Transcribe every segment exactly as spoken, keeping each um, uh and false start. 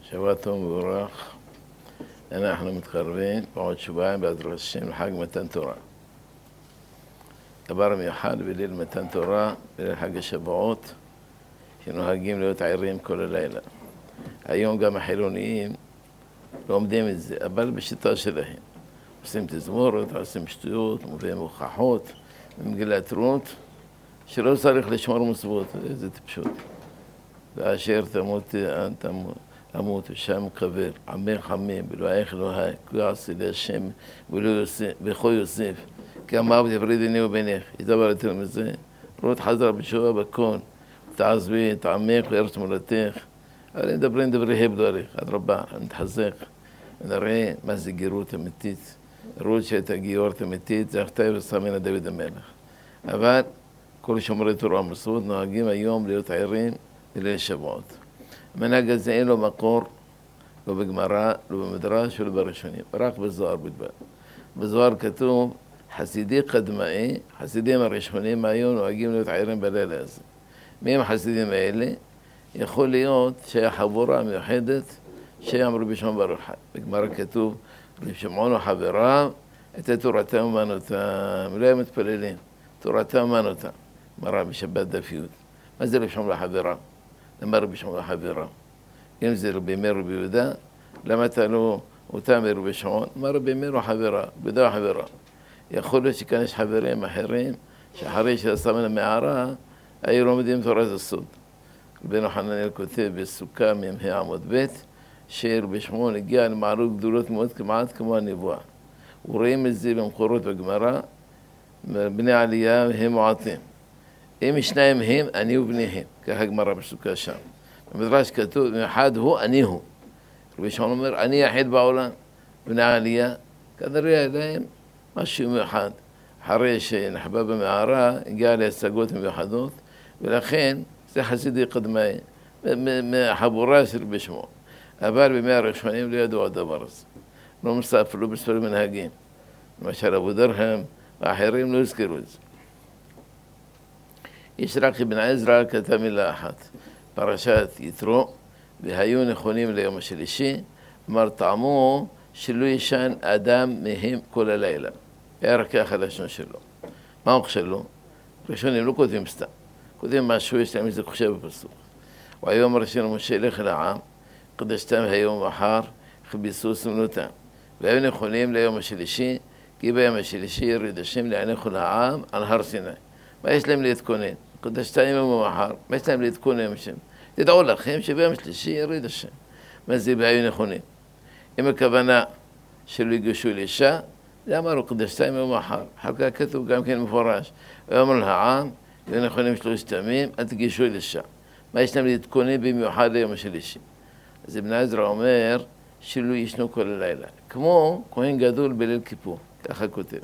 שבוע טוב מבורך. אנחנו מתקרבים בעוד שבועיים בעזרת השם לחג מתן תורה. דבר מיוחד בליל מתן תורה, בליל חג השבועות, שנוהגים להיות ערים כל הלילה. היום גם החילוניים לומדים את זה, אבל בשיטה שלהם. עושים תזמורת, עושים שטויות, מביאים הוכחות, במגילת רות, שלא צריך לשמור מצוות, זה טיפשות. ואשר תמות אנת אמות ושם קבר, עמך עמים, ולואיך אלוהי, כי יעשה להשם וכה יוסף, כי אמר ותפריד ביני ובינך, ידבר יותר מזה, רות חזרה בתשובה בכל, תעזבי את עמך וארץ מולדתך, אבל מדברים דברי הבדו עליך, אדרבה, נתחזק, ונראה מה זה גירות אמיתית, רות שהייתה גיורת אמיתית, זה הכתב ועשה ממנה דוד המלך. אבל כל שומרי תורה ומסורת נוהגים היום להיות ערים לליל שבועות. המנהג הזה אין לו מקור, לא בגמרא, לא במדרש ולא בראשונים, רק בזוהר בלבד. בזוהר כתוב, חסידי קדמאי, חסידים הראשונים היום נוהגים להיות ערים בלילה הזה. מי הם החסידים האלה? יכול להיות שהיה חבורה מיוחדת שהם רבי שמעון בר יוחאי. בגמרא כתוב, רבי שמעון וחבריו, את תורתם ומנותם, לא הם מתפללים, תורתם ומנותם. גמרא בשבת דף י'. מה זה רבי שמעון וחבריו? למה רבי שמעון וחבריו? אם זה רבי מאיר ורבי יהודה, למה אתה לא אותם רבי שמעון? מה רבי מאיר וחבריו, יהודה וחבריו. יכול להיות שכאן יש חברים אחרים, שאחרי שעשה מן המערה, היו לומדים תורת הסוד. רבנו חננאל כותב בסוכה ממ"ה עמוד ב' שרבי שמעון הגיע למעלות גדולות מאוד כמעט כמו הנבואה. ורואים את זה במקורות בגמרא, בני עלייה הם מועטים. אם שניים הם, אני ובניהם, ככה הגמרא בסוכה שם. במדרש כתוב, אחד הוא, אני הוא. רבי שמעון אומר, אני יחיד בעולם, בני עלייה, כנראה להם משהו מיוחד. אחרי שנחבא במערה, הגיע להשגות מיוחדות, ולכן זה חסידי קדמאי, מהחבורה של רבי שמעון. אבל בימי הראשונים לא ידעו הדבר הזה. לא מספר, לא בספר מנהגים. למשל אבו דרהם ואחרים לא הזכרו את זה. יש רק אבן עזרא כתב מילה אחת, פרשת יתרו, והיו נכונים ליום השלישי, אמר טעמו שלא ישן אדם מהם כל הלילה. היה רק ככה לשון שלו. מה הוא חושב לו? ראשונים לא כותבים סתם. כותבים משהו, יש להם איזה חושב בפסוק. והיום ראשינו משה לך לעם, קדשתם היום ומחר, כיבסו סמנותם. והיו נכונים ליום השלישי, כי ביום השלישי ירד השם להניחו לעם על הר סיני. מה יש להם להתכונן? קדשתם היום ומחר, מה יש להם להתכונן השם? תדעו לכם שביום השלישי ירד השם. מה זה והיו נכונים? אם הכוונה שלא יגשו לאישה, זה אמרו קדשתם יום ומחר. אחר כך כתוב גם כן מפורש. ואמר לעם, היו נכונים שלושת ימים, אל תגשו לאישה. מה יש להם להתכונן במיוחד ליום השלישי? אז אבן עזרא אומר שלא ישנו כל הלילה. כמו כהן גדול בליל כיפור, ככה כותב.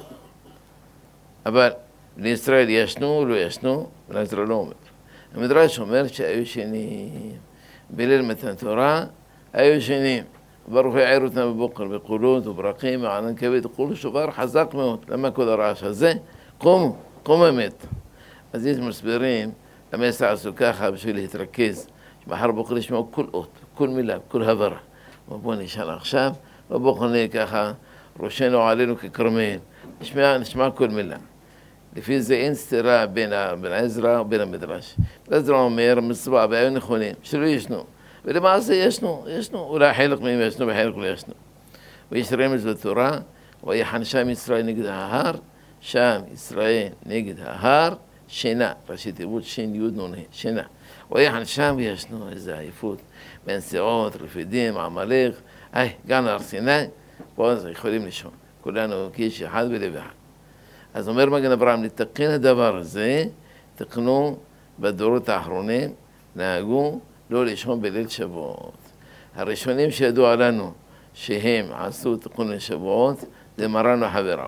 אבל בני ישראל ישנו או לא ישנו, אבן עזרא לא אומר. המדרש אומר שהיו שנים. בליל מתן תורה היו שנים. ברוך יעיר אותם בבוקר בקולות וברקים וענן כבד, קולו שובר חזק מאוד. למה כל הרעש הזה? קומו, קומו אמת. אז יש מסבירים, למה יעשו ככה בשביל להתרכז. שמחר בוקר ישמעו כל אות, כל מילה, כל הברה. ובואו נשאל עכשיו, ובואו נהיה ככה, ראשנו עלינו ככרמל. נשמע, נשמע כל מילה. לפי זה אין סתירה בין אבן עזרא ובין המדרש. עזרא אומר, מצווה, והיו נכונים, שלא ישנו. ולמעשה ישנו, ישנו, אולי חלק מהם ישנו וחלק לא ישנו. ויש רמז בתורה, ויחן שם ישראל נגד ההר, שם ישראל נגד ההר, שינה, ראשי תיבות שין יוד נון, שינה. ויחן שם וישנו, איזה עייפות, בין סיעות, רפידים, עמלך, היי, גן הר סיני, פה אז יכולים לישון. כולנו כאיש אחד ולב אחד. אז אומר מגן אברהם, לתקן הדבר הזה, תקנו בדורות האחרונים, נהגו לא לישון בליל שבועות. הראשונים שידוע לנו שהם עשו תיקון לשבועות, זה מרן וחבריו.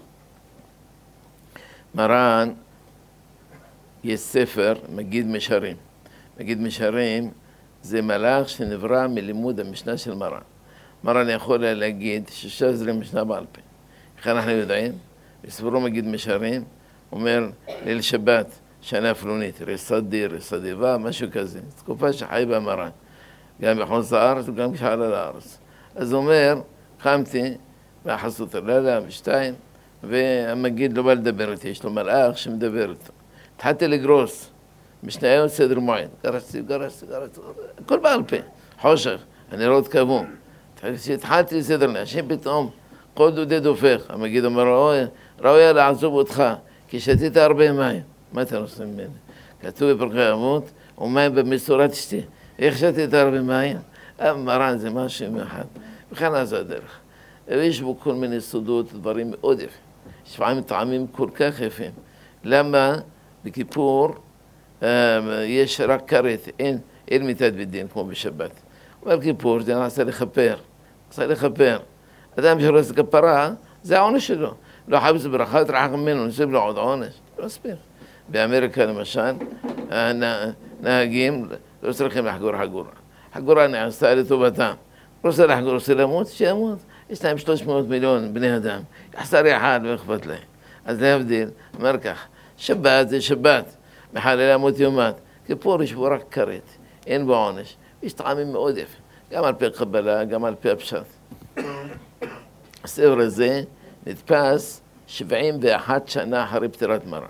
מרן, יש ספר, מגיד משרים. מגיד משרים זה מלאך שנברא מלימוד המשנה של מרן. מרן יכול להגיד ששם זה משנה בעל פה. איך אנחנו יודעים? בספרו מגיד משרים, אומר ליל שבת, שנה פלונית, רסדי, רסדיבה, משהו כזה. תקופה שחי בה מרן. גם בחוץ לארץ וגם כשעלה לארץ. אז הוא אומר, קמתי מהחסות הלילה בשתיים, והמגיד לא בא לדבר איתי, יש לו מלאך שמדבר איתו. התחלתי לגרוס, משניות סדר מועד, גרסתי, גרסתי, גרסתי, הכל בעל פה, חושך, הנרות קבעו. כשהתחלתי לסדר לאנשים פתאום, כל דודד הופך, המגיד אומר, ראוי היה לעזוב אותך, כי שתית הרבה מים. מה אתה עושה ממני? כתוב בפרקי אבות, ומים במסורת תשתי. איך שתית הרבה מים? מרן זה משהו מאחד. וכן אז הדרך. ויש בו כל מיני סודות, דברים מאוד יפים. לפעמים טעמים כל כך יפים. למה בכיפור יש רק כרת, אין, אין מיתת בדין כמו בשבת. אבל כיפור זה נעשה לכפר, נעשה לכפר. אדם שרוצה לכפרה, זה העונש שלו. לא חפש ברכה, יתרחק ממנו, נוסיף לו עוד עונש. לא מספיק. באמריקה למשל, נהגים לא צריכים לחגור חגורה. חגורה נעשתה לטובתם. רוצה לחגור, רוצה למות, שימות. יש להם שלוש מאות מיליון בני אדם. יחסר אחד ואכפת להם. אז להבדיל, אומר כך, שבת זה שבת, מחלל למות יומת. כיפור יש בו רק כרת, אין בו עונש. יש טעמים מאוד יפים, גם על פי קבלה, גם על פי הפשט. הספר הזה נתפס שבעים ואחת שנה אחרי פטירת מרן.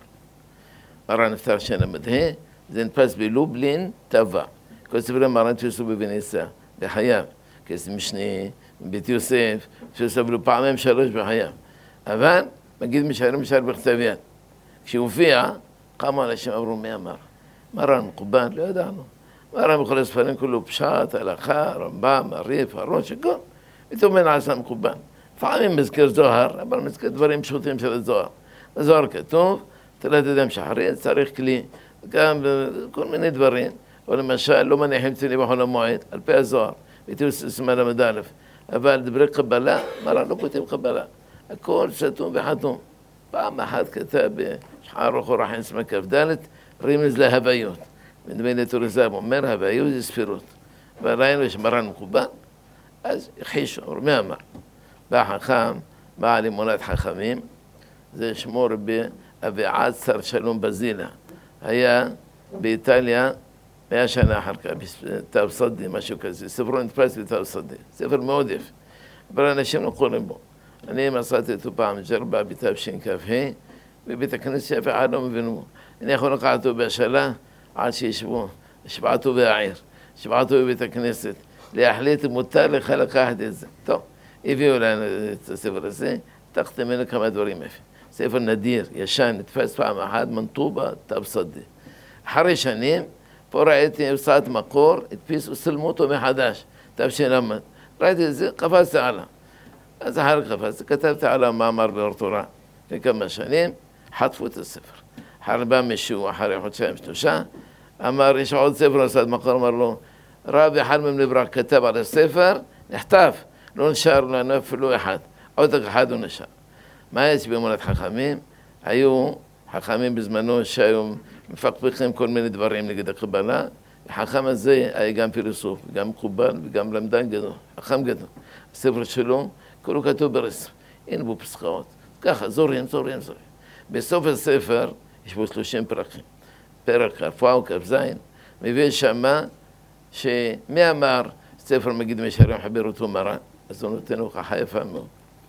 מרן נפטר שנה מדהה, זה נתפס בלובלין טבע. כל ספרי מרן תפסו בוניסה, בחייו. כסף משני, בית יוסף, תפסו בלו פעמים שלוש בחייו. אבל מגיד משערים משער בכתב יד. כשהופיע, כמה אנשים אמרו מי אמר. מרן מקובן, לא ידענו. מרן בכל הספרים כולו פשט, הלכה, רמב"ם, הריף, הראש, הכל. פתאום אין עשה מקובן. לפעמים מזכיר זוהר, אבל מזכיר דברים פשוטים של הזוהר. בזוהר כתוב, תלת אדם שחרית, צריך כלי, גם כל מיני דברים. או למשל, לא מניחים צלי בחול המועד, על פי הזוהר. הייתי סימן למד א', אבל דברי קבלה, מרן לא כותב קבלה. הכל סתום וחתום. פעם אחת כתב בשחר רוחו רחן סמק כ"ד, רמז להוויות. מדמה לתוריזם אומר, הוויות זה ספירות. וראינו שמרן מקובן, אז הכחישו, מי אמר? בא חכם, בעל אמונת חכמים, זה שמו רבי אביעצר שלום בזילה. היה באיטליה מאה שנה אחר כך, בתו סדי, משהו כזה. ספרו נתפס בתו סדי. ספר מאוד יפה. אבל אנשים לא קוראים בו. אני מצאתי אותו פעם ג'רבה בתו ש"כ"ה, בבית הכנסת שאף אחד לא מבינו. אני יכול לקחת אותו בהשאלה עד שישבו, שבעתו בעיר, שבעתו בבית הכנסת. להחליט אם מותר לך לקחת את זה. טוב, הביאו לנו את הספר הזה, תחת ממנו כמה דברים יפים. ספר נדיר, ישן, נתפס פעם אחת, מנטובה, תו סדי. אחרי שנים, פה ראיתי הוצאת מקור, הדפיסו, צילמו אותו מחדש, תשל"מ. ראיתי את זה, קפצתי עליו. אז אחר כך קפצתי, כתבתי עליו מאמר באורתורה. לפני כמה שנים, חטפו את הספר. אחר בא מישהו, אחרי חודשיים שלושה, אמר, יש עוד ספר הוצאת מקור, אמר לו, רבי חלמם לברק כתב על הספר, נחטף, לא נשאר לנו אפילו אחד. עוד אחד הוא נשאר. מה יש באמונת חכמים? היו חכמים בזמנו שהיו מפקפקים כל מיני דברים נגד הקבלה. החכם הזה היה גם פילוסוף, גם מקובל וגם למדן גדול, חכם גדול. הספר שלו, כולו כתוב ברסם, אין בו פסקאות. ככה, זורים, זורים, זורים. בסוף הספר יש בו שלושים פרקים. פרק כ"ו או כ"ז, מביא שמה שמי אמר ספר מגיד משערים חבר אותו מרן, אז הוא נותן הוכחה יפה מאוד.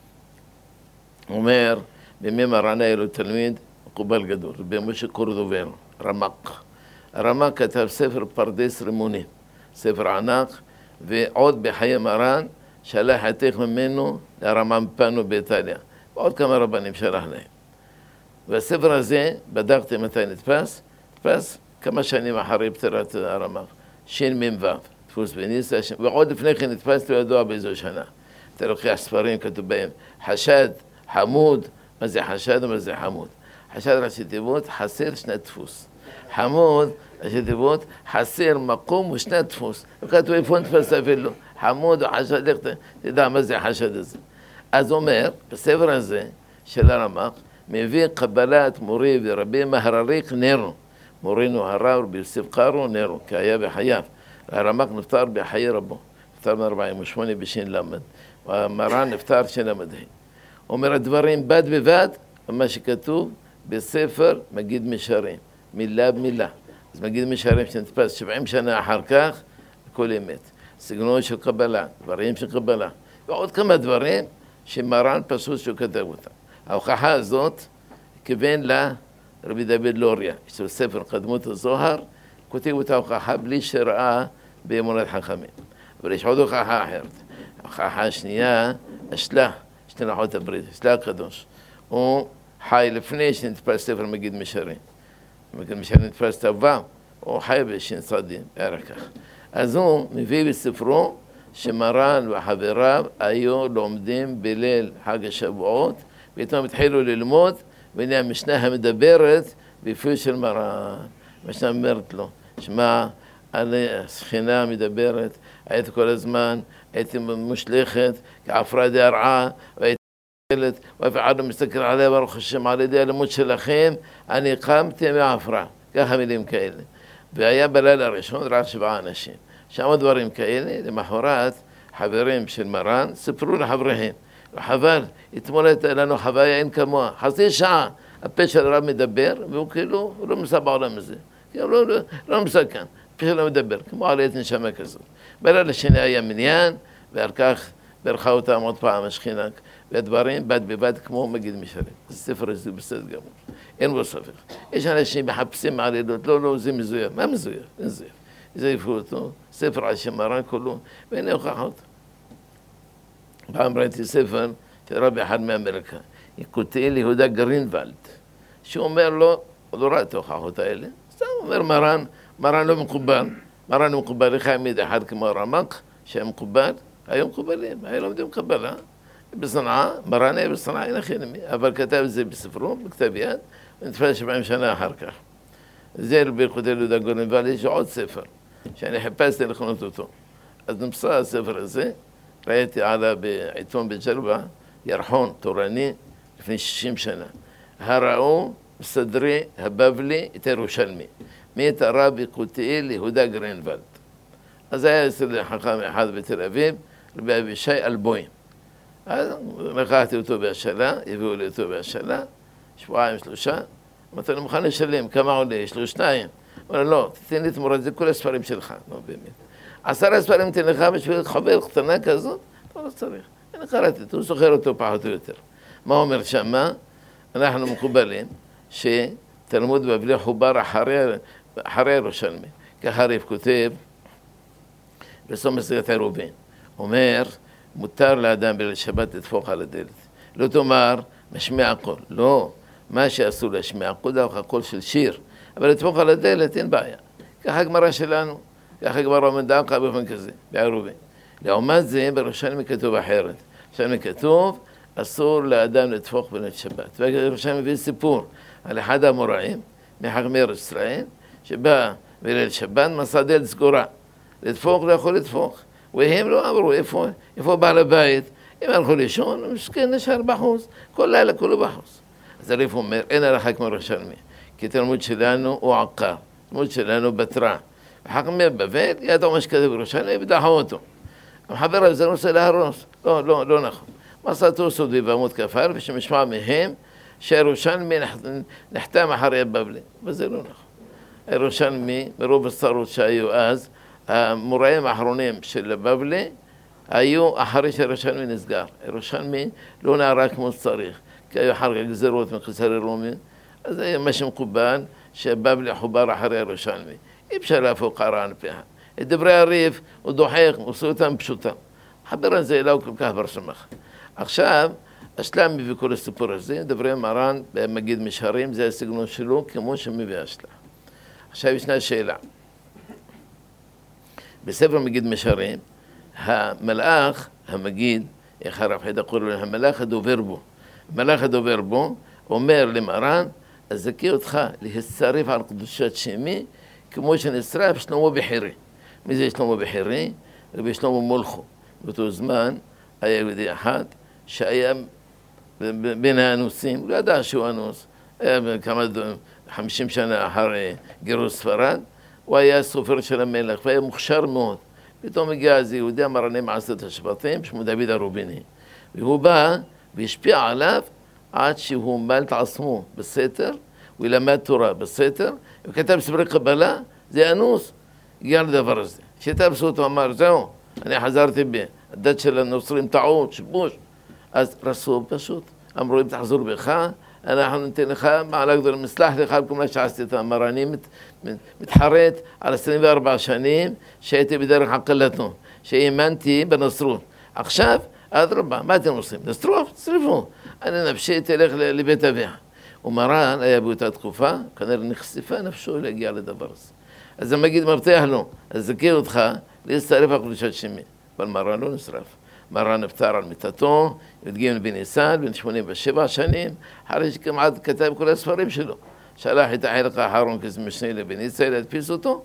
הוא אומר, בימי מרן היה לו תלמיד מקובל גדול, רבי משה קורדובנו, רמ"ק. הרמ"ק כתב ספר פרדס רימונים, ספר ענק, ועוד בחיי מרן שלח העתק ממנו לרמ"ם פנו באיטליה, ועוד כמה רבנים שלח להם. והספר הזה, בדקתי מתי נתפס, נתפס כמה שנים אחרי פטירת הרמ"ק, ש"מ"ו, דפוס בניסה, ועוד לפני כן נתפס לא ידוע באיזו שנה. אתה לוקח ספרים, כתוב בהם חשד, חמוד, מה זה חשד ומה זה חמוד? חשד ראשי תיבות, חסר שני דפוס. חמוד, ראשי תיבות, חסר מקום ושני דפוס. וכתוב איפה נתפס אפילו, חמוד או חשד, איך תדע מה זה חשד הזה. אז אומר, בספר הזה של הרמ"ק, מביא קבלת מורי ורבי מהרריק נרו. מורינו הרב רבי יוסף קארו נרו, כי היה בחייו. הרמ"ק נפטר בחיי רבו, נפטר מ-ארבעים ושמונה בש"ל, ומרן נפטר של"ה. אומר הדברים בד בבד, מה שכתוב בספר מגיד משערים, מילה במילה. אז מגיד משערים שנתפס שבעים שנה אחר כך, הכל אמת. סגנון של קבלה, דברים של קבלה, ועוד כמה דברים שמרן פשוט שהוא כתב אותם. ההוכחה הזאת כיוון לרבי דוד לוריה, יש לו ספר קדמות הזוהר, כותב את ההוכחה בלי שראה באמונת חכמים. אבל יש עוד הוכחה אחרת. ההוכחה השנייה, השלה, שתי לוחות הברית, השלה הקדוש. הוא חי לפני שנתפס ספר מגיד משרים. מגיד משרים נתפס טובה, הוא חי בשנצדים, בערך כך. אז הוא מביא בספרו שמרן וחבריו היו לומדים בליל חג השבועות, ואיתם התחילו ללמוד, והנה המשנה המדברת בפי של מרן. המשנה אומרת לו, שמע, השכינה המדברת, הייתי כל הזמן, הייתי מושלכת כעפרה דהרעה, והייתי מושלת, ואף אחד לא מסתכל עליה, ברוך השם, על ידי הלימוד שלכם, אני קמתי מעפרה, ככה מילים כאלה. והיה בלילה הראשון רק שבעה אנשים. שם דברים כאלה, למחרת חברים של מרן סיפרו לחבריהם. וחבל, אתמול הייתה לנו חוויה אין כמוה, חצי שעה הפה של הרב מדבר, והוא כאילו, הוא לא מסע בעולם הזה. הוא לא, לא, לא מסכן, הפה שלו מדבר, כמו עליית נשמה כזאת. בלילה השני היה מניין, ועל כך ברכה אותם עוד פעם השכינה, והדברים בד בבד כמו מגיד משרים. זה ספר הזה בסדר גמור, אין בו ספק. יש אנשים מחפשים מעלילות, לא, לא, זה מזויף. מה מזויף? אין מזויף. זייפו אותו, ספר על שם מרן כולו, ואין הוכחות. פעם ראיתי ספר של רבי אחד מאמריקה, יקותיאל יהודה גרינוולד, שהוא אומר לו, הוא לא ראה את ההוכחות האלה, סתם אומר מרן, מרן לא מקובל, מרן הוא מקובל לך עמיד אחד כמו רמק, שהיה מקובל, היו מקובלים, היו לומדים קבלה, בצנעה, מרן היה בצנעה, אין הכי נמי, אבל כתב את זה בספרו, בכתב יד, ונתפל שבעים שנה אחר כך. זה ביקותיאל יהודה גרינוולד, יש עוד ספר, שאני חיפשתי לקנות אותו. אז נמצא הספר הזה, ראיתי עליו בעיתון בג'רבה, ירחון תורני, לפני שישים שנה. הראו מסדרי הבבלי את ירושלמי, מאת הרב יקותיאל יהודה גרינוולד. אז היה אצל חכם אחד בתל אביב, רבי אבישי אלבוים. אז לקחתי אותו בהשאלה, הביאו לי אותו בהשאלה, שבועיים שלושה, אמרתי, אני מוכן לשלם, כמה עולה? יש לו שניים. אמר לו, לא, תתן לי תמורת, זה כל הספרים שלך. לא באמת. עשרה ספרים תן לך בשביל חבר קטנה כזאת? לא צריך. אני קראתי, הוא זוכר אותו פחות או יותר. מה אומר שמה? אנחנו מקובלים שתלמוד בבלי חובר אחרי ירושלמי. ככה הרב כותב בסוף מסכת עירובין. אומר, מותר לאדם בליל שבת לדפוק על הדלת. לא תאמר, משמיע קול. לא. מה שאסור להשמיע קול, זה הקול של שיר. אבל לדפוק על הדלת אין בעיה. ככה הגמרא שלנו. ככה כבר עומד באופן כזה, בעירובין. לעומת זה, בירושלמי כתוב אחרת. בירושלמי כתוב, אסור לאדם לדפוק בליל שבת. ובירושלמי מביא סיפור על אחד המוראים, מחכמי ארץ ישראל, שבא בליל שבת, מצא דלת סגורה. לדפוק לא יכול לדפוק. והם לא אמרו, איפה, איפה בעל הבית? אם הלכו לישון, מסכן נשאר בחוץ. כל לילה כולו בחוץ. אז הרב אומר, אין הלכה כמו ירושלמי. כי תלמוד שלנו הוא עקר. תלמוד שלנו בתרה. וחכמי בבל, ידעו מה שכתב בירושלמי ודחו אותו. המחבר הזה רוצה להרוס. לא, לא, לא נכון. מסעתו סודי בעמוד כפר, ושמשמע מהם שהירושלמי נחתם אחרי הבבלי. וזה לא נכון. הירושלמי, מרוב הצרות שהיו אז, המוראים האחרונים של הבבלי, היו אחרי שהירושלמי נסגר. הירושלמי לא נערה כמו שצריך, כי היו אחר כך גזירות מקיסר רומי, אז היה משהו מקובל שהבבלי חובר אחרי הירושלמי. אי אפשר להפוך קרען פיה. את דברי הריף הוא דוחק, הוא עושה אותם פשוטם. חבר הזה לא כל כך ברשמח. עכשיו, השלם מביא כל הסיפור הזה, דברי מרן במגיד משרים, זה הסגנון שלו כמו שמביא השלם. עכשיו ישנה שאלה. בספר מגיד משרים, המלאך, המגיד, איך הרב חידה קורא לו, המלאך הדובר בו. המלאך הדובר בו אומר למרן, אזכה אותך להצטרף על קדושת שמי, כמו שנשרף שלמה בחירי. מי זה שלמה בחירי? רבי שלמה מולכו. באותו זמן היה יהודי אחד שהיה בין האנוסים, הוא לא ידע שהוא אנוס, היה כמה חמישים שנה אחרי גירוש ספרד, הוא היה סופר של המלך והיה מוכשר מאוד. פתאום הגיע איזה יהודי המרנה מעשרת השבטים, שמו דוד הרוביני, והוא בא והשפיע עליו עד שהוא מל את עצמו בסתר, הוא ילמד תורה בסתר, וכתב ספרי קבלה, זה אנוס, הגיע לדבר הזה. כשתפסו אותו אמר, זהו, אני חזרתי בי, הדת של הנוצרים טעות, שיבוש. אז רסו פשוט, אמרו אם תחזור בך, אנחנו ניתן לך מעלה גדולה, מסלח לך על כל מה שעשיתי. אמר, אני מת, מת, מתחרט על עשרים וארבע שנים שהייתי בדרך עקלתנו, שהאמנתי בנצרות. עכשיו, אדרבה, מה אתם עושים? נשרוף, תשרפו. אני נפשי תלך לבית אביה. ומרן היה באותה תקופה, כנראה נחשפה נפשו להגיע לדבר הזה. אז המגיד מבטיח לו, אז זכה אותך להצטרף לקדושת שמי. אבל מרן לא נשרף. מרן נפטר על מיטתו, י"ג בניסן, בן שמונים ושבע שנים, אחרי שכמעט כתב כל הספרים שלו. שלח את החלק האחרון כמשנה לבן ישראל להדפיס אותו,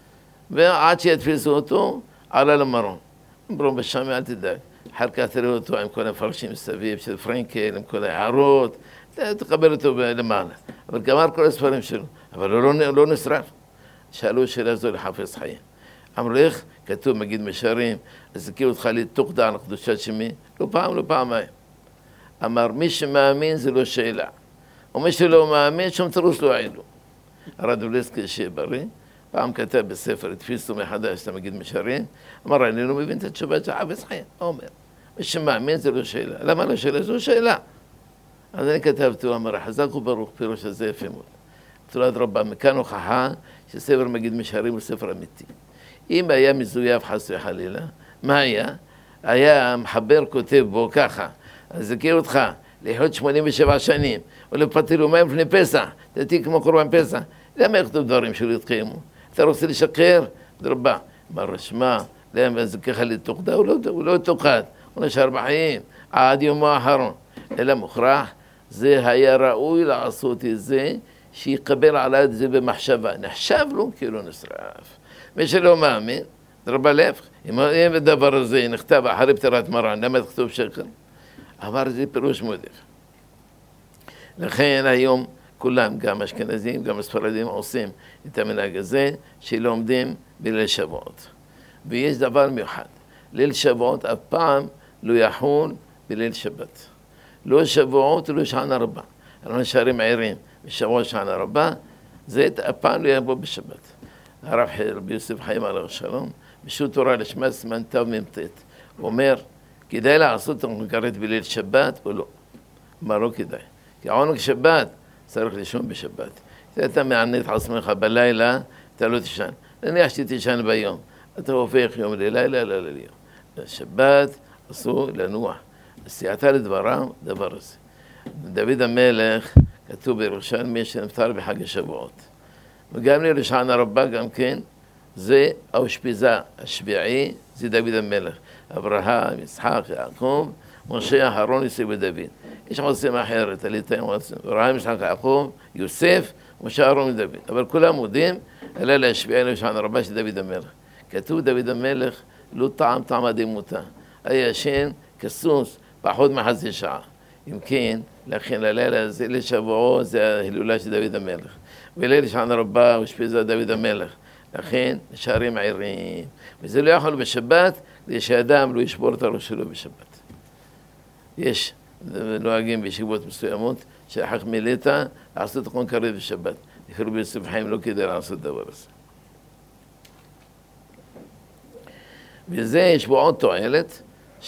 ועד שידפיסו אותו, עלה למרון. אמרו בשמי, אל תדאג. אחר כך תראו אותו עם כל המפרשים מסביב של פרנקל, עם כל ההערות, תקבל אותו למעלה. אבל גמר כל הספרים שלו, אבל הוא לא, לא נשרף. שאלו שאלה זו לחפש חיים. אמרו איך? כתוב מגיד משרים, אז זכה אותך לתוקדה על קדושת שמי? לא פעם, לא פעמיים. אמר, מי שמאמין זה לא שאלה. ומי שלא מאמין, שום תירוץ לא עילו. רדולסקי שיהיה בריא, פעם כתב בספר, התפיסו מחדש את המגיד משרים, אמר, אני לא מבין את התשובה של חפש חיים. הוא אומר, מי שמאמין זה לא שאלה. למה לא שאלה? זו שאלה. אז אני כתבתי, הוא אמר, חזק וברוך, פירוש הזה יפה מאוד. תולת רבה, מכאן הוכחה שספר מגיד משרים הוא ספר אמיתי. אם היה מזויף חס וחלילה, מה היה? היה מחבר כותב בו ככה, אז זכה אותך לחיות שמונים ושבע שנים, ולפתיר יומיים לפני פסח, תתיק כמו קורבן פסח. למה יכתוב דברים שלא יתקיימו? אתה רוצה לשקר? דרבה. מה רשמה? למה זכך לתוקדה? הוא לא תוקד, הוא נשאר בחיים, עד יומו האחרון. אלא מוכרח, זה היה ראוי לעשות את זה, שיקבל עליו את זה במחשבה. נחשב לו כאילו נשרף. מי שלא מאמין, דרבה להפך. אם הדבר הזה נכתב אחרי פטירת מרן, למה תכתוב שקר? אמר זה פירוש מודף. לכן היום כולם, גם אשכנזים, גם הספרדים, עושים את המנהג הזה, שלומדים בליל שבועות. ויש דבר מיוחד. ליל שבועות אף פעם לא יחול בליל שבת. לא שבועות ולא שענה רבה. אנחנו נשארים ערים בשבוע שענה רבה, זה אף פעם לא יבוא בשבת. הרב רבי יוסף חיים עליו השלום, בשו"ת תורה לשמה סימן תו מ"ט, הוא אומר, כדאי לעשות עונג בליל שבת או לא? אמר לא כדאי, כי עונג שבת צריך לישון בשבת. אתה מענה את עצמך בלילה, אתה לא תישן. נניח שתישן ביום, אתה הופך יום ללילה, לא ליום. שבת אסור לנוח. סייעתה לדברם, דבר הזה. דוד המלך, כתוב בירושלמי שנפטר בחג השבועות. וגם לרשענה רבה גם כן, זה האושפיזה השביעי, זה דוד המלך. אברהם, יצחק, יעקב, משה, אהרון, יוסף ודוד. יש עושים אחרת, עליתם עושים, אברהם, יצחק, יעקב, יוסף, משה, אהרון ודוד. אבל כולם מודים, אלא להשביעי לרשענה רבה של דוד המלך. כתוב דוד המלך, לא טעם טעם הדמותה. היה ישן כסוס פחות מחצי שעה. אם כן, לכן ללילה הזה, לשבועו, זה ההילולה של דוד המלך. וליל שענה רבה ושפיזה דוד המלך. לכן נשארים ערים. וזה לא יכול בשבת, כדי שאדם לא ישבור את הראש שלו בשבת. יש נוהגים בישיבות מסוימות, שאחר מילטה, לעשות תכון קרב בשבת. אפילו ביוסף חיים לא כדאי לעשות דבר הזה. וזה יש בו עוד תועלת,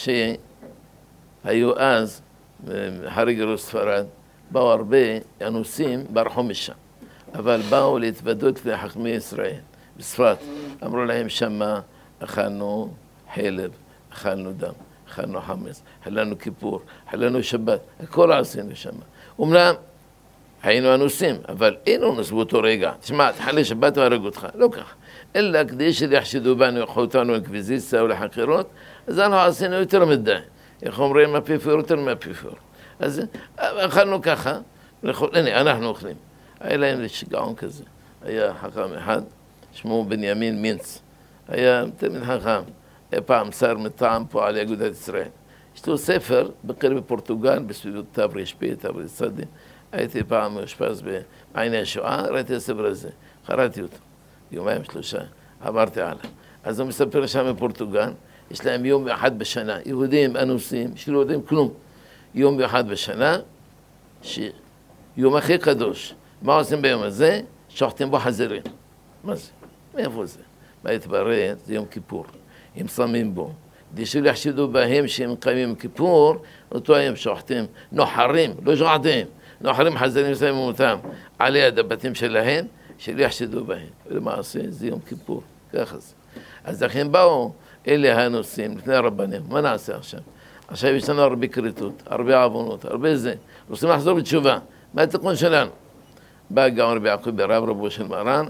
שהיו אז, אחרי גירוש ספרד, באו הרבה אנוסים, ברחו משם. אבל באו להתוודות לחכמי ישראל, בספרד. אמרו להם שמה, אכלנו חלב, אכלנו דם, אכלנו חמץ, אכלנו כיפור, אכלנו שבת, הכל עשינו שמה. אומנם היינו אנוסים, אבל אין אנוס באותו רגע. תשמע, תחלה שבת והרג אותך, לא ככה. אלא כדי שיחשדו בנו, יחו אותנו לאקוויזיציה או לחקירות, אז אנחנו עשינו יותר מדי. איך אומרים, אפיפיור יותר מאפיפיור. אז אכלנו ככה, הנה, אנחנו אוכלים. היה להם לשגעון כזה. היה חכם אחד, שמו בנימין מינץ. היה תלמיד חכם. היה פעם שר מטעם פה על אגודת ישראל. יש לו ספר בקר בפורטוגל, בסביבות תר"פ, תרצ"ד. הייתי פעם מאושפז במעייני השואה, ראיתי את הספר הזה. קראתי אותו. יומיים שלושה, עברתי הלאה. אז הוא מספר שם בפורטוגל, יש להם יום אחד בשנה. יהודים אנוסים, שלא יודעים כלום. יום אחד בשנה, יום הכי קדוש. מה עושים ביום הזה? שוחטים בו חזירים. מה זה? מאיפה זה? מה התברר? זה יום כיפור. הם שמים בו שלא יחשדו בהם שהם מקיימים כיפור, אותו הם שוחטים נוחרים, לא שוחטים, נוחרים חזרים שמים אותם על יד הבתים שלהם, שלא יחשדו בהם. ולמעשה זה יום כיפור, ככה זה. אז לכן באו אלה הנושאים לפני הרבנים, מה נעשה עכשיו? עכשיו יש לנו הרבה כריתות, הרבה עוונות, הרבה זה. רוצים לחזור בתשובה, מה התיקון שלנו? בא גאון רבי יעקב ברב רבו של מרן,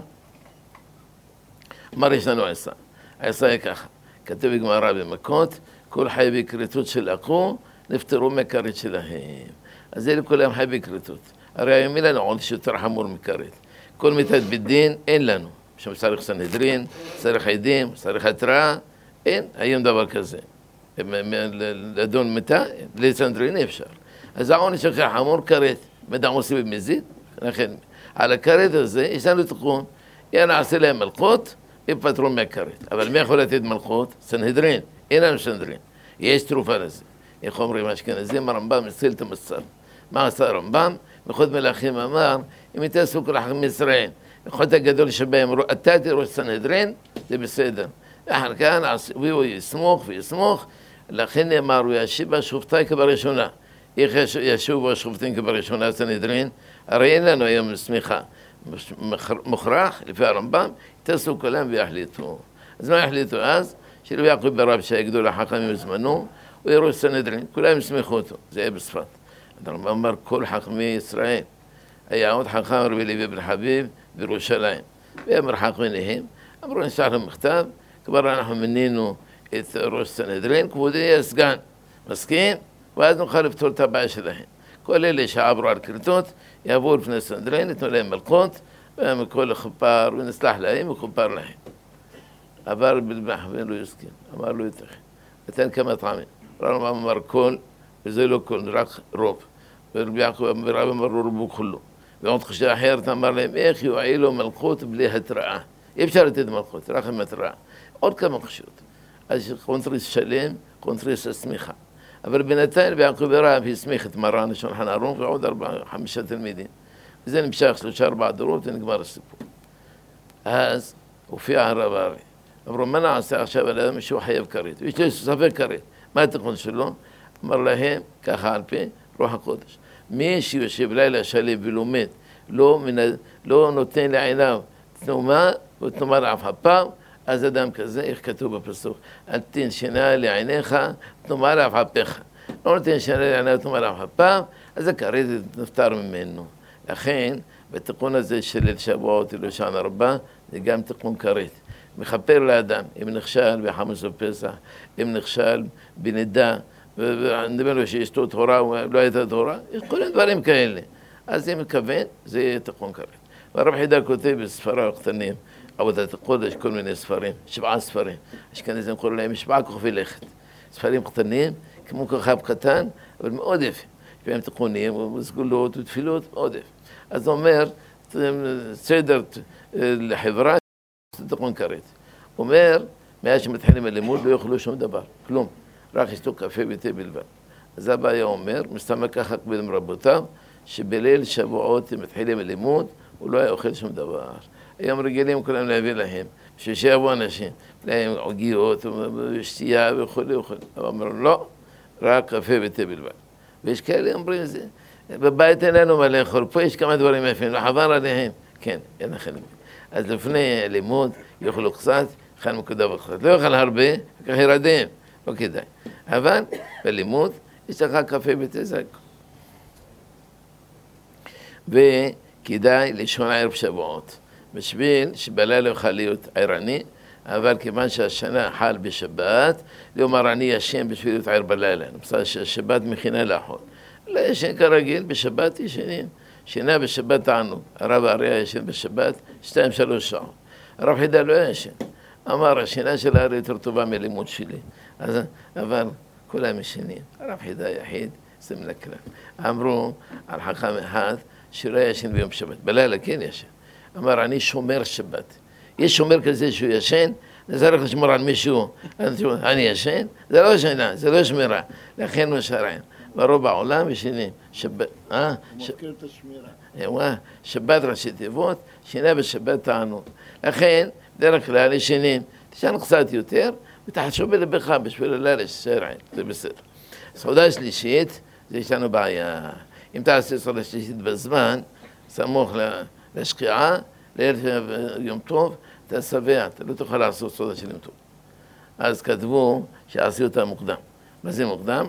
אמר יש לנו עשה. העשה היא ככה, כתב בגמרא במכות, כל חי בכריתות של אקו, נפטרו מכרת שלהם. אז זה לכולם חי בכריתות. הרי היום אין לנו עונש יותר חמור מכרת. כל מיתת בדין אין לנו. שם צריך סנהדרין, צריך עדים, צריך התראה, אין היום דבר כזה. לדון מיתה, לסנהדרין אי אפשר. אז העונש הכי חמור כרת. מדע עושים במזיד, לכן על הכרת הזה יש לנו תיקון. יהיה נעשה להם מלכות, יפטרו מהכרת. אבל מי יכול לתת מלכות? סנהדרין. אין לנו סנהדרין. יש תרופה לזה. איך אומרים אשכנזים, הרמב"ם מציל את המצב. מה עשה הרמב"ם? מלכות מלכים אמר, אם תעשו כל החכמים ישראל, מלכות הגדול שבהם, אתה תראש סנהדרין, זה בסדר. אחר כך הוא יסמוך ויסמוך, לכן נאמר, הוא ישיב השופטי כבראשונה. איך ישובו השופטים כבראשונה סנהדרין? הרי אין לנו היום סמיכה. מוכרח, לפי הרמב"ם, תעשו כולם ויחליטו. אז מה יחליטו אז? שלא יעקב ברב שהגדול החכמים בזמנו, הוא ירוש סנהדרין, כולם יסמיכו אותו, זה יהיה בשפת. הרמב"ם אמר כל חכמי ישראל. היה עוד חכם רבי לוי בן חביב בירושלים. והם מרחק ביניהם, אמרו נשלח להם מכתב, כבר אנחנו מנינו את ראש סנהדרין, כבודי יהיה סגן. מסכים? ואז נוכל לפתור את הבעיה שלהם. כל אלה שעברו על כריתות, יעברו לפני סנהדרין, ייתנו להם מלכות, והם כל חופר, ונסלח להם וחופר להם. אבל בן חביב לא יסכים, אמר לו ייתכן. נתן כמה טעמים. הרמב"ם אמר כל, וזה לא כל, רק רוב. ורבי יעקב אמר לו רובו כולו. ועוד חשדה אחרת אמר להם, איך יועילו מלכות בלי התראה? אי אפשר לתת מלכות, רק עם התראה. עוד כמה חשיות. אז קונטריס שלם, קונטריס הסמיכה. אבל בינתיים ביעקב ברב הסמיך את מרן שולחן ערוך ועוד ארבעה, חמישה תלמידים. וזה נמשך שלושה ארבעה דורות ונגמר הסיפור. אז הופיע הרב ארי. אמרו, מה נעשה עכשיו על אדם שהוא חייב כרת? ויש לו ספק כרת. מה התיקון שלו? אמר להם, ככה על פי רוח הקודש. מי שיושב לילה שלם ולומד, לא, לא נותן לעיניו תנומה ותנומה לאף הפעם, אז אדם כזה, איך כתוב בפסוק, אל תן שינה לעיניך, תנומה לאף הפך. לא נותן שינה לעיניו תנומה לאף הפעם, אז הכרת נפטר ממנו. לכן, בתיקון הזה של ליל שבועות ולא שען הרבה, זה גם תיקון כרת. מכפר לאדם, אם נכשל בחמץ ופסח, אם נכשל בנידה, ונדבר לו שיש לו תורה או לא הייתה תורה, יש כל הדברים כאלה. אז זה מכוון, זה יהיה תיקון כרת. והרב חידה כותב בספריו הקטנים, עבודת הקודש, כל מיני ספרים, שבעה ספרים. אשכנזים קוראים להם שבעה כוכבי לכת. ספרים קטנים, כמו כוכב קטן, אבל מאוד יפים. יש בהם תיקונים, וסגולות ותפילות, מאוד יפים. אז הוא אומר, סדר לחברה, זה תיקון כרת. הוא אומר, מאז שמתחילים הלימוד לא יאכלו שום דבר, כלום. רק ישתו קפה ותה בלבד. אז אבא היה אומר, מסתמך ככה קבלים רבותיו, שבליל שבועות הם מתחילים הלימוד, הוא לא היה אוכל שום דבר. היום רגילים כולם להביא להם, שישבו אנשים, להם עוגיות ושתייה וכו' וכו'. אבל אמרו, לא, רק קפה ותה בלבד. ויש כאלה אומרים זה, בבית אין לנו מה לאכול, פה יש כמה דברים יפים, לחבר עליהם. כן, אין לכם. אז לפני לימוד יאכלו קצת, אכל מקודה וקצת. לא יאכל הרבה, כך ירדם, לא כדאי. אבל בלימוד יש לך קפה ותה זק. וכדאי לישון ערב שבועות. בשביל שבלילה יוכל להיות ערני, אבל כיוון שהשנה חל בשבת, לאמר אני ישן בשביל להיות ער בלילה. נמצא שהשבת מכינה לאכול. לא ישן כרגיל, בשבת ישנים. שינה בשבת תענוג. הרב אריה ישן בשבת שתיים שלוש שעות. הרב חידה לא ישן. אמר, השינה של האריה יותר טובה מלימוד שלי. אז, אבל כולם ישנים. הרב חידה יחיד, זה מן הכלל. אמרו על חכם אחד שלא ישן ביום שבת. בלילה כן ישן. אמר, אני שומר שבת. יש שומר כזה שהוא ישן, זה רק לשמור על מישהו. אני ישן? זה לא שינה, זה לא שמירה. לכן הוא שרעין. ברוב העולם ישנים. שבת, אה? מזכיר את השמירה. וואה, שבת ראשי תיבות, שינה בשבת תענוג. לכן, דרך כלל ישנים. תשן קצת יותר, ותחשוב בלבך בשביל ללש שרעי, זה בסדר. סעודה שלישית, זה יש לנו בעיה. אם תעשה סעודה שלישית בזמן, סמוך לשקיעה, לערב יום טוב, אתה שבע, אתה לא תוכל לעשות סעודה של יום טוב. אז כתבו שעשו אותה מוקדם. מה זה מוקדם?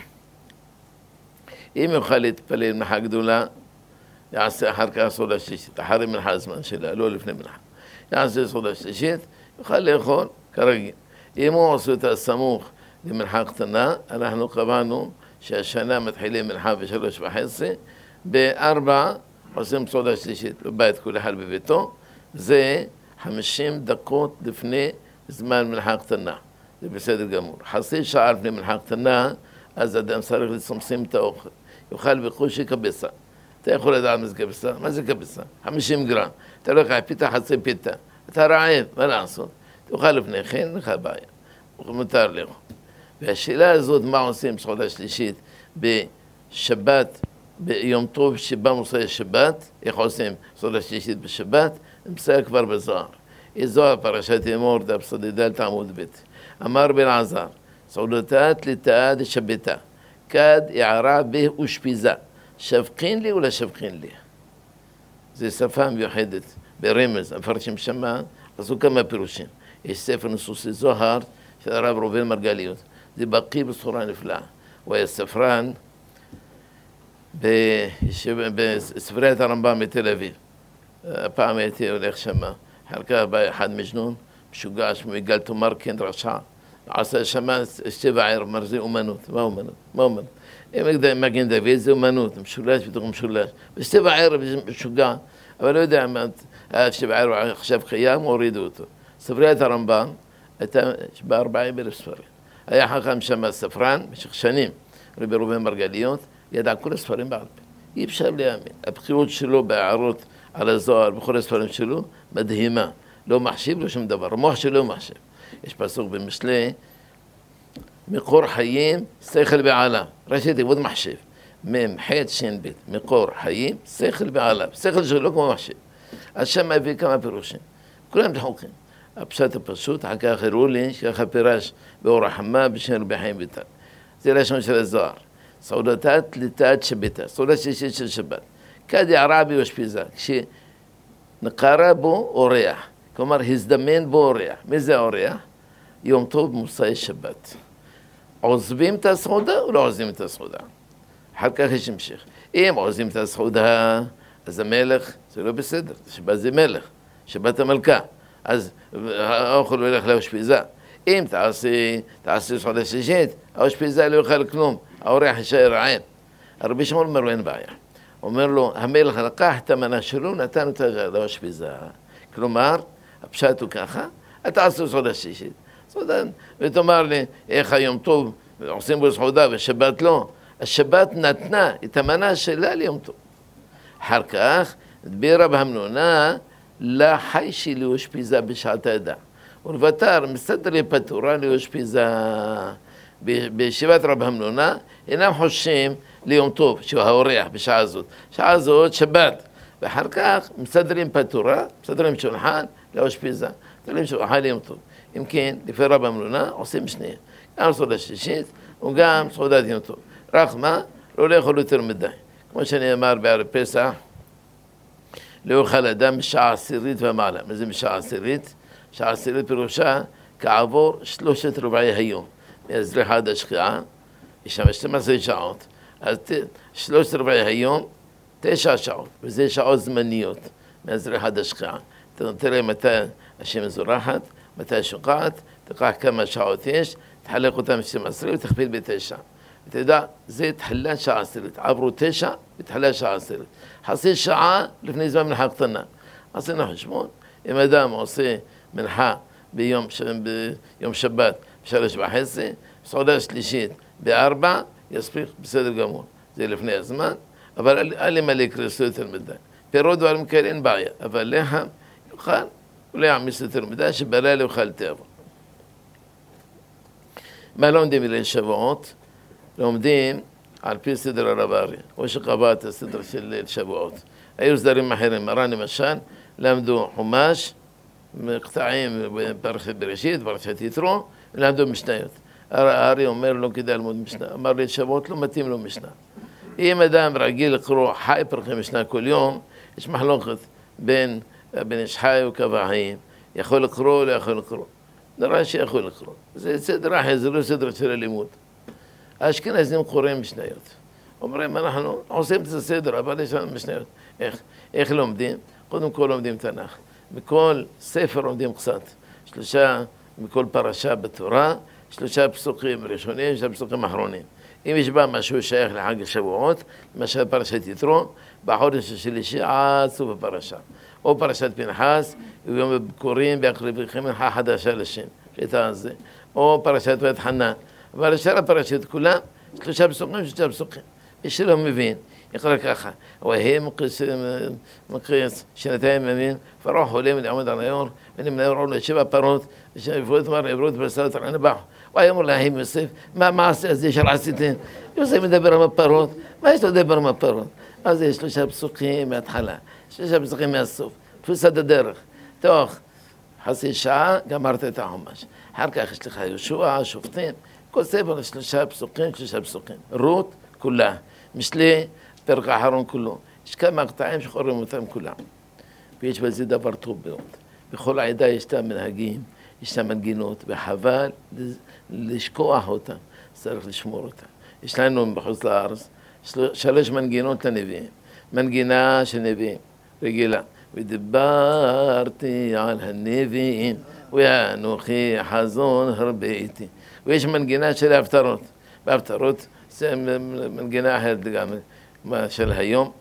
אם יוכל להתפלל מנחה גדולה, יעשה אחר כך סעודה שלישית, אחרי מנחה הזמן שלה, לא לפני מנחה. יעשה סעודה שלישית, יוכל לאכול כרגיל. אם הוא עושה אותה סמוך למנחה קטנה, אנחנו קבענו שהשנה מתחילים מנחה בשלוש וחצי, בארבע עושים סעודה שלישית בבית כל אחד בביתו, זה חמישים דקות לפני זמן מנחה קטנה, זה בסדר גמור. חצי שעה לפני מנחה קטנה, אז אדם צריך לצמצם את האוכל, יאכל בקושי כבשה. אתה יכול לדעת מה זה כבשה? מה זה כבשה? חמישים גרם. אתה לא לקח פיתה, חצי פיתה. אתה רעב, מה לעשות? תאכל לפני כן, אין לך בעיה. מותר לאכול. והשאלה הזאת, מה עושים סעודה שלישית בשבת, ביום טוב שבא מוסי שבת, איך עושים סעודה שלישית בשבת? נמצא כבר בזוהר. זוהר פרשת אמור, דף ס"ד עמוד ב'. אמר בן עזר, סעודתה תליטאה דשבתה, כד יערה בה ושפיזה, שבקין לי ולא שבקין לי. זה שפה מיוחדת, ברמז, המפרשים שמה, עשו כמה פירושים. יש ספר נוסוסי זוהר של הרב ראובן מרגליות, זה בקיא בצורה נפלאה. הוא היה ספרן בספריית הרמב"ם בתל אביב. הפעם הייתי הולך שמה, אחר כך בא אחד מג'נון, משוגע שמו יגאל תומרקן רשע, עשה שמה שבע ערב, אמר זה אומנות, מה אומנות? מה אומנות? אם מגן דוד זה אומנות, משולש בתוך משולש, בשבע ערב משוגע, אבל לא יודע מה, שבע ערב עכשיו קיים, הורידו אותו. ספריית הרמב"ם הייתה בארבעים אלף ספרים. היה חכם שמה ספרן במשך שנים, רבי ראובן מרגליות, ידע כל הספרים בעל פה. אי אפשר להאמין. הבחירות שלו בהערות על הזוהר, בכל הספרים שלו, מדהימה. לא מחשיב, לא שום דבר. המוח שלו לא מחשיב. יש פסוק במשלי, מקור חיים, שכל בעלה. ראשי תיבות מחשיב. מם, ח' שין בית. מקור חיים, שכל בעלה. שכל שלו לא כמו מחשיב. אז שם הביא כמה פירושים. כולם דחוקים. הפשט הפשוט, אחר כך הראו לי, שככה פירש באור החמה בשם רבי חיים ויטל. זה לשון של הזוהר. סעודתה תליטאת שביתה, סעודה שלישית של שבת. כד יערה בי ושפיזה, כשנקרה בו אורח, כלומר הזדמן בו אורח. מי זה אורח? יום טוב מוסאי שבת. עוזבים את הסעודה או לא עוזבים את הסעודה? אחר כך יש המשך. אם עוזבים את הסעודה, אז המלך, זה לא בסדר, שבת זה מלך, שבת המלכה. אז האוכל לא ילך לאושפיזה. אם תעשי, תעשי סעודה שלישית, האושפיזה לא יאכל כלום, האורח יישאר עין. הרבי שמעון אומר לו אין בעיה. אומר לו, המלך לקח את המנה שלו, נתן אותה לאושפיזה. כלומר, הפשט הוא ככה, אתה עשו סעודה שלישית. סעודה, ותאמר לי, איך היום טוב, עושים בו סעודה ושבת לא. השבת נתנה את המנה שלה ליום טוב. אחר כך, דביר רב המנונה, לחי שלי אושפיזה בשעת הידע. ולוותר, מסתדרי פטורה לאושפיזה בישיבת רב המנונה, אינם חוששים ליום טוב, שהוא האורח בשעה הזאת. שעה הזאת שבת. ואחר כך מסתדרים פטורה, מסתדרים שולחן לאושפיזה. מסתדרים שולחן ליום טוב. אם כן, לפי רב המנונה עושים שנייה. גם סעודה שלישית וגם סעודת יום טוב. רק מה? לא לאכול יותר מדי. כמו שאני אמר בערב פסח, לא יאכל אדם בשעה עשירית ומעלה. מה זה בשעה עשירית? שעה עשירית פירושה כעבור שלושת רבעי היום. מהזריחה עד השקיעה, יש שם שתים עשרה שעות. אז שלושת רבעי היום, תשע שעות. וזה שעות זמניות מהזריחה עד השקיעה. תראה מתי השמש זורחת, מתי שוקעת, תקח כמה שעות יש, תחלק אותם שתים עשרה ותכפיל בתשע. ותדע, זה תחילת שעה עשירית. עברו תשע ותחילת שעה עשירית. חצי שעה לפני זמן מנחה קטנה. עשינו חשבון. אם אדם עושה מנחה ביום, ביום שבת בשלוש וחצי, סעודה שלישית בארבע, יספיק בסדר גמור. זה לפני הזמן, אבל אל ימלא קריסו יותר מדי. פירות דברים כאלה אין בעיה, אבל לחם יאכל, הוא לא יעמיס יותר מדי, שבלילה יאכל תאבון. מה לומדים אלה שבועות? לומדים על פי סדר הרב אריה, או שקבע את הסדר של שבועות. היו סדרים אחרים, מרן למשל, למדו חומש, מקטעים בפרשת בראשית, פרשת יתרו, למדו משניות. הארי אומר לא כדאי ללמוד משנה, אמר לי שבועות לא מתאים לו משנה. אם אדם רגיל לקרוא חי פרחי משנה כל יום, יש מחלוקת בין, בין איש חי וקבעים, יכול לקרוא או לא יכול לקרוא. נראה שיכול לקרוא. זה סדר אחר, זה לא סדר של הלימוד. האשכנזים קוראים משניות. אומרים, אנחנו עושים את הסדר, אבל יש לנו משניות. איך, איך לומדים? קודם כל לומדים תנ"ך. בכל ספר לומדים קצת. שלושה, בכל פרשה בתורה, שלושה פסוקים ראשונים, שלושה פסוקים אחרונים. אם יש בה משהו שייך לחג השבועות, למשל פרשת יתרו, בחודש השלישי עד סוף הפרשה. או פרשת פנחס, ויום הבכורים בהקריבכם מנחה חדשה לשם. זה. או פרשת בית חנן. אבל שאר הפרשת כולם, שלושה פסוקים, שלושה פסוקים. מי שלא מבין, יקרא ככה. והם מקריס שנתיים ימים, פרעה חולם לעמוד על היור, ונמנעו לו שבע פרות, ושבועות אמר עברות בסלט על הנבח. ויאמר להם יוסף, מה מעשה הזה אשר עשיתם? יוסף מדבר עם הפרות, מה יש לו לדבר עם הפרות? אז יש שלושה פסוקים מההתחלה, שלושה פסוקים מהסוף, תפוסת הדרך. תוך חצי שעה גמרת את החומש. אחר כך יש לך יהושע, שופטים, כל ספר שלושה פסוקים, שלושה פסוקים. רות, כולה. משלי, פרק האחרון כולו. יש כמה קטעים שקוראים אותם כולם. ויש בזה דבר טוב מאוד. בכל העדה יש את המנהגים, יש את המנגינות, וחבל לשכוח אותם, צריך לשמור אותם. יש לנו בחוץ לארץ שלוש מנגינות לנביאים. מנגינה של נביאים, רגילה. ודיברתי על הנביאים, ואנוכי חזון הרבה איתי. ויש מנגינה של ההפטרות. בהפטרות זה מנגינה אחרת לגמרי, של היום.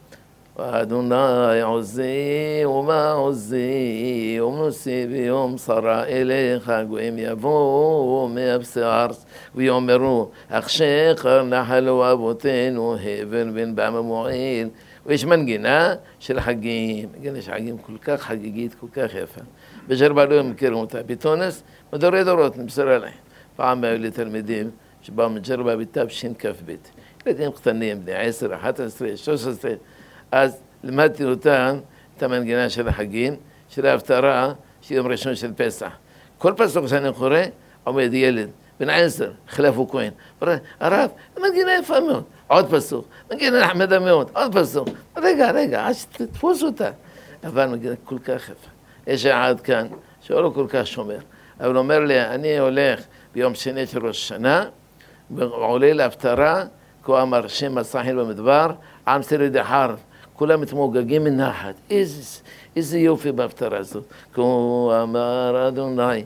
ואדוני עוזי ומה עוזי, ומנוסי ביום שרה אליך, גויים יבואו מאפסי ארץ, ויאמרו, אכשכר נחלו אבותינו, הבל בן בעם המועיל. ויש מנגינה של חגים, מנגינה של חגים כל כך חגיגית, כל כך יפה. בג'רבה לא מכירים אותה, בתונס, מדורי דורות, נמסר עליהם. פעם היו לי תלמידים שבאו מג'רבה בתשכ"ב. ילדים קטנים, בני עשר, אחת עשרה, שלוש עשרה, אז למדתי אותם את המנגינה של החגים, של ההפטרה, של יום ראשון של פסח. כל פסוק שאני קורא, עומד ילד, בן עשר, חלפו כהן. הרב, המנגינה יפה מאוד. עוד פסוק, מנגינה נחמדה מאוד, עוד פסוק. רגע, רגע, עד שתתפוס אותה. אבל מנגינה כל כך יפה. יש אחד כאן, שהוא לא כל כך שומר. אבל הוא אומר לי, אני הולך ביום שני של ראש שנה, ועולה להפטרה, כה אמר שם מסחיל במדבר, עם שריד החרב. כולם מתמוגגים מנחת. איזה, איזה יופי בהפטרה הזאת. כה אמר אדוני,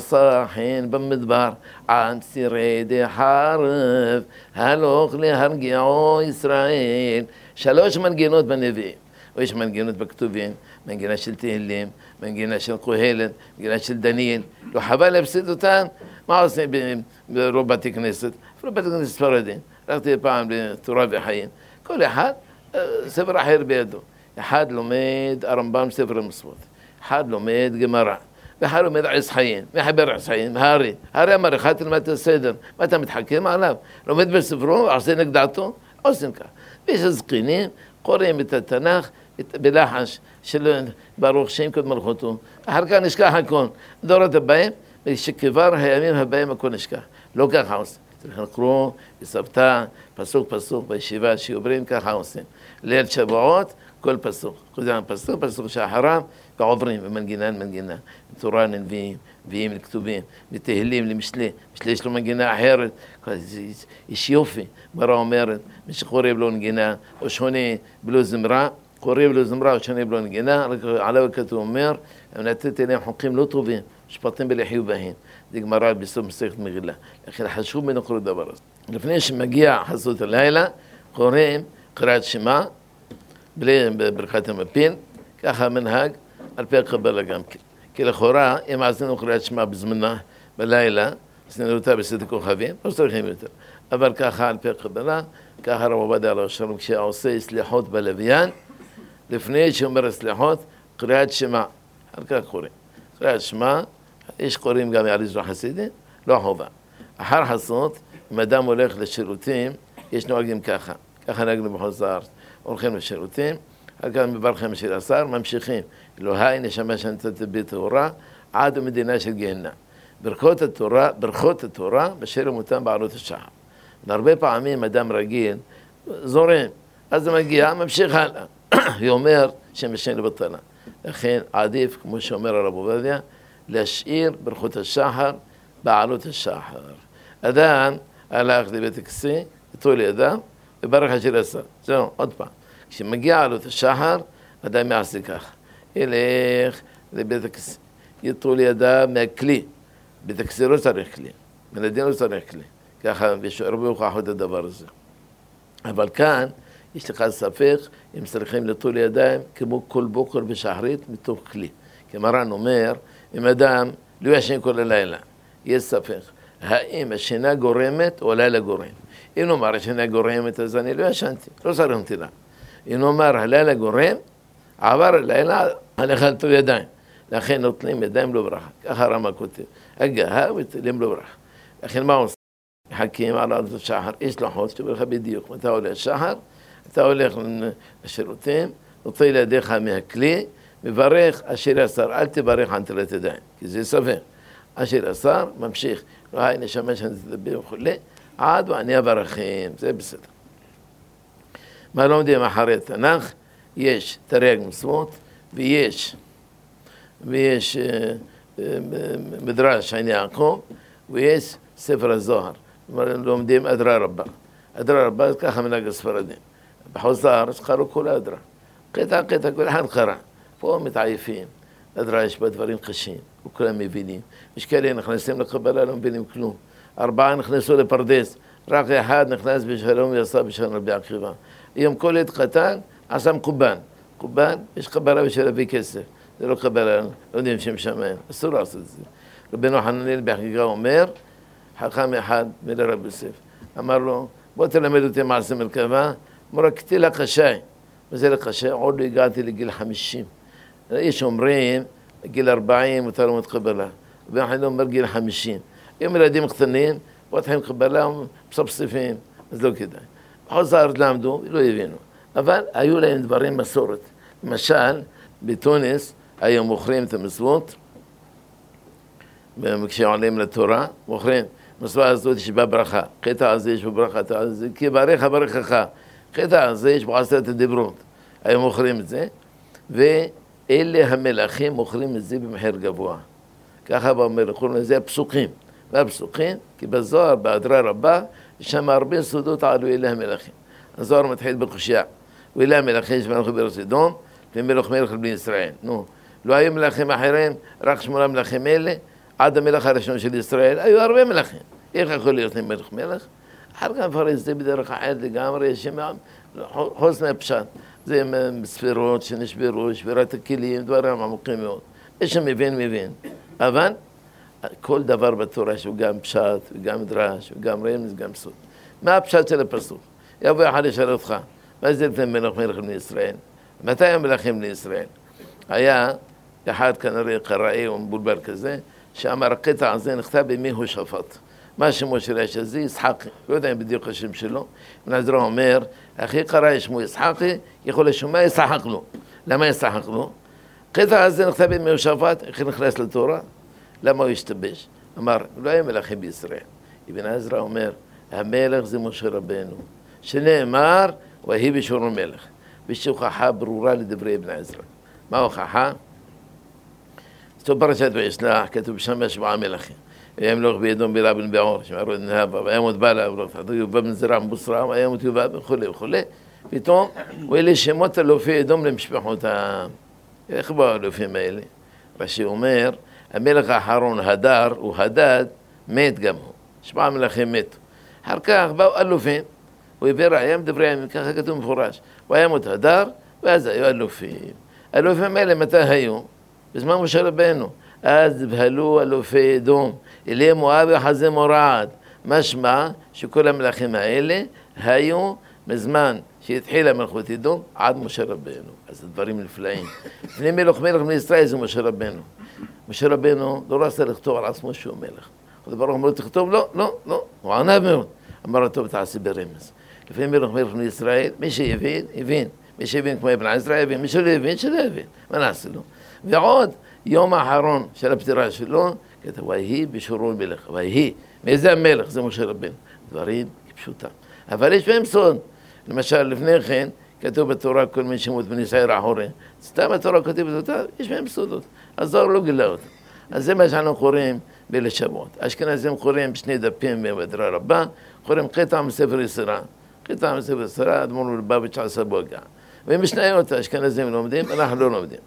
מסחין במדבר, עם שריד החרב, הלוך להרגיעו ישראל. שלוש מנגינות בנביאים. ויש מנגינות בכתובים, מנגינה של תהילים, מנגינה של קהלת, מנגינה של דניאל. לא חבל להפסיד אותם? מה עושים ברוב בתי כנסת? אפילו בתי כנסת ספרדים. הלכתי פעם לתורה וחיים. כל אחד ספר אחר בידו. אחד לומד הרמב"ם ספר המסוות, אחד לומד גמרא, ואחד לומד עץ חיים, מחבר עץ חיים, הארי. הארי אמר, אחד תלמד את הסדר, מה אתה מתחכם עליו? לומד בספרו, עושה נגד דעתו, עושים כך. ויש הזקנים, קוראים את התנ"ך, בלחש של ברוך שם קוד מלכותו. אחר כך נשכח הכל. דורות הבאים, שכבר הימים הבאים הכל נשכח. לא ככה עושים. צריך לקרוא, בסבתא, פסוק פסוק בישיבה שעוברים, ככה עושים. ליל שבועות, כל פסוק. חוזרים פסוק, פסוק שאחריו, ועוברים, ומנגינה מנגינה. תורה לנביאים, נביאים לכתובים, בתהילים למשלי. משלי יש לו מנגינה אחרת. יש יופי, מראה אומרת, מי שקורא בלו נגינה, או שונה בלו זמרה, קורא בלו זמרה, או שונה בלו נגינה, עליו כתוב אומר, נתתי להם חוקים לא טובים, משפטים בלחיוב בהם. זה גמרא בסוף מסכת מגילה. לכן חשוב ממנו כל הדבר הזה. לפני שמגיע חסות הלילה, קוראים קריאת שמע, בלי ברכת המפיל, ככה המנהג, על פי הקבלה גם כן. כי לכאורה, אם עשינו קריאת שמע בזמנה, בלילה, עשינו אותה בסדר כוכבים, לא צריכים יותר. אבל ככה על פי הקבלה, ככה רב עובדיה עליו השלום, כשעושה סליחות בלוויין, לפני שאומר סליחות, קריאת שמע. על כך קוראים. קריאת שמע, יש קוראים גם יעריזו חסידים, לא חובה. אחר חסות, אם אדם הולך לשירותים, יש נוהגים ככה. ככה נהגנו בחוץ לארץ. הולכים לשירותים, אחר כך מברכים של השר, ממשיכים. אלוהי נשמה שנתת בי טהורה, עד המדינה של גיהנם. ברכות התורה, ברכות התורה, בשל מותם בעלות השחר. והרבה פעמים אדם רגיל, זורם, אז זה מגיע, ממשיך הלאה. היא אומר שמשנה לבטלה. לכן עדיף, כמו שאומר הרב עובדיה, להשאיר ברכות השחר בעלות השחר. אדם הלך לבית הכסי, איתו לידם, וברך השיר עשה. זהו, עוד פעם. כשמגיע עלות השחר, אדם יעשה כך. ילך לבית הכסי, איתו לידם מהכלי. בית הכסי לא צריך כלי, מלדין לא צריך כלי. ככה, יש הרבה הוכחות את הדבר הזה. אבל כאן, יש לך ספק אם צריכים לטול ידיים כמו כל בוקר בשחרית מתוך כלי. כי מרן אומר, אם אדם לא ישן כל הלילה, יש ספק. האם השינה גורמת או הלילה גורם? אם נאמר השינה גורמת, אז אני לא ישנתי, לא צריך נטילה. אם נאמר הלילה גורם, עבר הלילה, הלך לטול ידיים. לכן נוטלים ידיים לא ברכה. ככה הרמ"א כותב. הגהה ותלים לא ברכה. לכן מה עושים? מחכים על עלות השחר, יש לוחות שתאמר לך בדיוק, מתי עולה השחר, אתה הולך לשירותים, נוטל ידיך מהכלי, מברך אשר יסר, אל תברך על נטילת ידיים, כי זה סביר. אשר יסר, ממשיך, לא היי נשמה שאני תדבר וכולי, עד ואני אברכים, זה בסדר. מה לומדים אחרי התנ"ך? יש תרי"ג מצוות, ויש, ויש מדרש עין יעקב, ויש ספר הזוהר. לומדים אדרה רבה. אדרה רבה, ככה מנהג הספרדים. בחוץ לארץ קראו כל אדרה. קטע, קטע, כל אחד קרא. פה מתעייפים. אדרה יש בה דברים קשים, וכולם מבינים. יש כאלה נכנסים לקבלה, לא מבינים כלום. ארבעה נכנסו לפרדס, רק אחד נכנס בשלום ויעשה בשלום רבי עקיבא. היום כל עת קטן, עשה מקובן. מקובן, יש קבלה בשביל להביא כסף. זה לא קבלה, לא יודעים שם שמיים. אסור לעשות את זה. רבנו חננאל בחגיגה אומר, חכם אחד מלרב יוסף, אמר לו, בוא תלמד אותי מעשה מרכבה, מורקתי לקשי. וזה לקשי, עוד לא הגעתי לגיל חמישים. יש אומרים, גיל ארבעים, מותר ללמוד קבלה. ואחד אומר גיל חמישים. אם ילדים קטנים, פותחים קבלה, מספספים, אז לא כדאי. בחוץ לארץ למדו, לא הבינו. אבל היו להם דברים מסורת. למשל, בתוניס, היו מוכרים את המצוות, וכשעולים לתורה, מוכרים. מצווה הזאת יש בה ברכה, קטע הזה יש בברכה, כי ברך ברכך, קטע הזה יש בעשרת הדיברות. היו מוכרים את זה, ואלה המלאכים מוכרים את זה במחיר גבוה. ככה באומר, קוראים לזה הפסוקים. והפסוקים, כי בזוהר, באדרה רבה, יש שם הרבה סודות עלו אלה המלאכים. הזוהר מתחיל בקושיה, ואלה המלאכים שמלכו בארץ אדום, ומלך מלך בני ישראל. נו, לא היו מלאכים אחרים, רק שמונה מלאכים אלה, עד המלך הראשון של ישראל, היו הרבה מלכים. איך יכול להיות מלך מלך? אחר כך מפרש זה בדרך אחרת לגמרי, חוץ מהפשט. זה ספירות שנשברו, שבירת הכלים, דברים עמוקים מאוד. יש שמבין, מבין. אבל כל דבר בתורה שהוא גם פשט, וגם דרש, וגם רמז, וגם סוד. מה הפשט של הפסוק? יבוא אחד לשאול אותך, מה זה לפני מלך מלך בני ישראל? מתי הם מלכים בני ישראל? היה אחד כנראה קראי או מבולבל כזה, שאמר הקטע הזה נכתב במי הוא שפט. מה שמו של האיש הזה? ישחקי. לא יודע אם בדיוק השם שלו. ונזרו אומר, אחי קרא שמו ישחקי, יכול לשומע ישחק לו. למה ישחק לו? הקטע הזה נכתב במי הוא שפט, איך נכנס לתורה? למה הוא השתבש? אמר, לא היה מלכים בישראל. אבן עזרא אומר, המלך זה משה רבנו. שנאמר, ויהי בשורו מלך. ויש הוכחה ברורה לדברי אבן עזרא. מה ההוכחה? טוב, פרשת וישלח, כתוב שם שבעה מלכים. וימלוך בידום בילה בן בעור, שמערו את נהבה, וימות בעלה, ויובא בן זרע מבוסרה, וימות יובא וכו' וכו'. פתאום, ואלה שמות אלופי אדום למשפחותם. איך באו האלופים האלה? רש"י אומר, המלך האחרון, הדר, הוא הדד, מת גם הוא. שבעה מלכים מתו. אחר כך באו אלופים, הוא הביא ראיים דברי הימים, ככה כתוב מפורש. וימות הדר, ואז היו אלופים. אלופים האלה מתי היו? בזמן משה רבנו, אז הבהלו אלופי אדום, אלי מואב וחזה מורעד. משמע שכל המלכים האלה היו מזמן שהתחילה מלכות אדום עד משה רבנו. אז הדברים נפלאים. לפני מלך מלך בני ישראל זה משה רבנו. משה רבנו לא רצה לכתוב על עצמו שהוא מלך. הדבר אמרו לו תכתוב, לא, לא, לא, הוא ענה מאוד. אמר לו טוב תעשי ברמז. לפני מלך מלך בני ישראל, מי שהבין, הבין. מי שהבין כמו אבן עזרא הבין, מי שלא הבין, שלא הבין. מה נעשה לו? ועוד יום האחרון של הפטירה שלו, כתב, ויהי בשורון מלך, ויהי, מאיזה המלך? זה משה רבנו. דברים פשוטה. אבל יש בהם סוד. למשל, לפני כן, כתוב בתורה כל מי שמות בניסייר אחורי. סתם התורה כותבת אותה, יש בהם סודות. אז זוהר לא גילה אותה. אז זה מה שאנחנו קוראים בליל שבועות. אשכנזים קוראים בשני דפים במדרש רבה, קוראים קטע מספר יצירה. קטע מספר יצירה, אדמו"ר מלובביץ' עשה בו הגעה. ומשניות האשכנזים לומדים, אנחנו לא לומדים.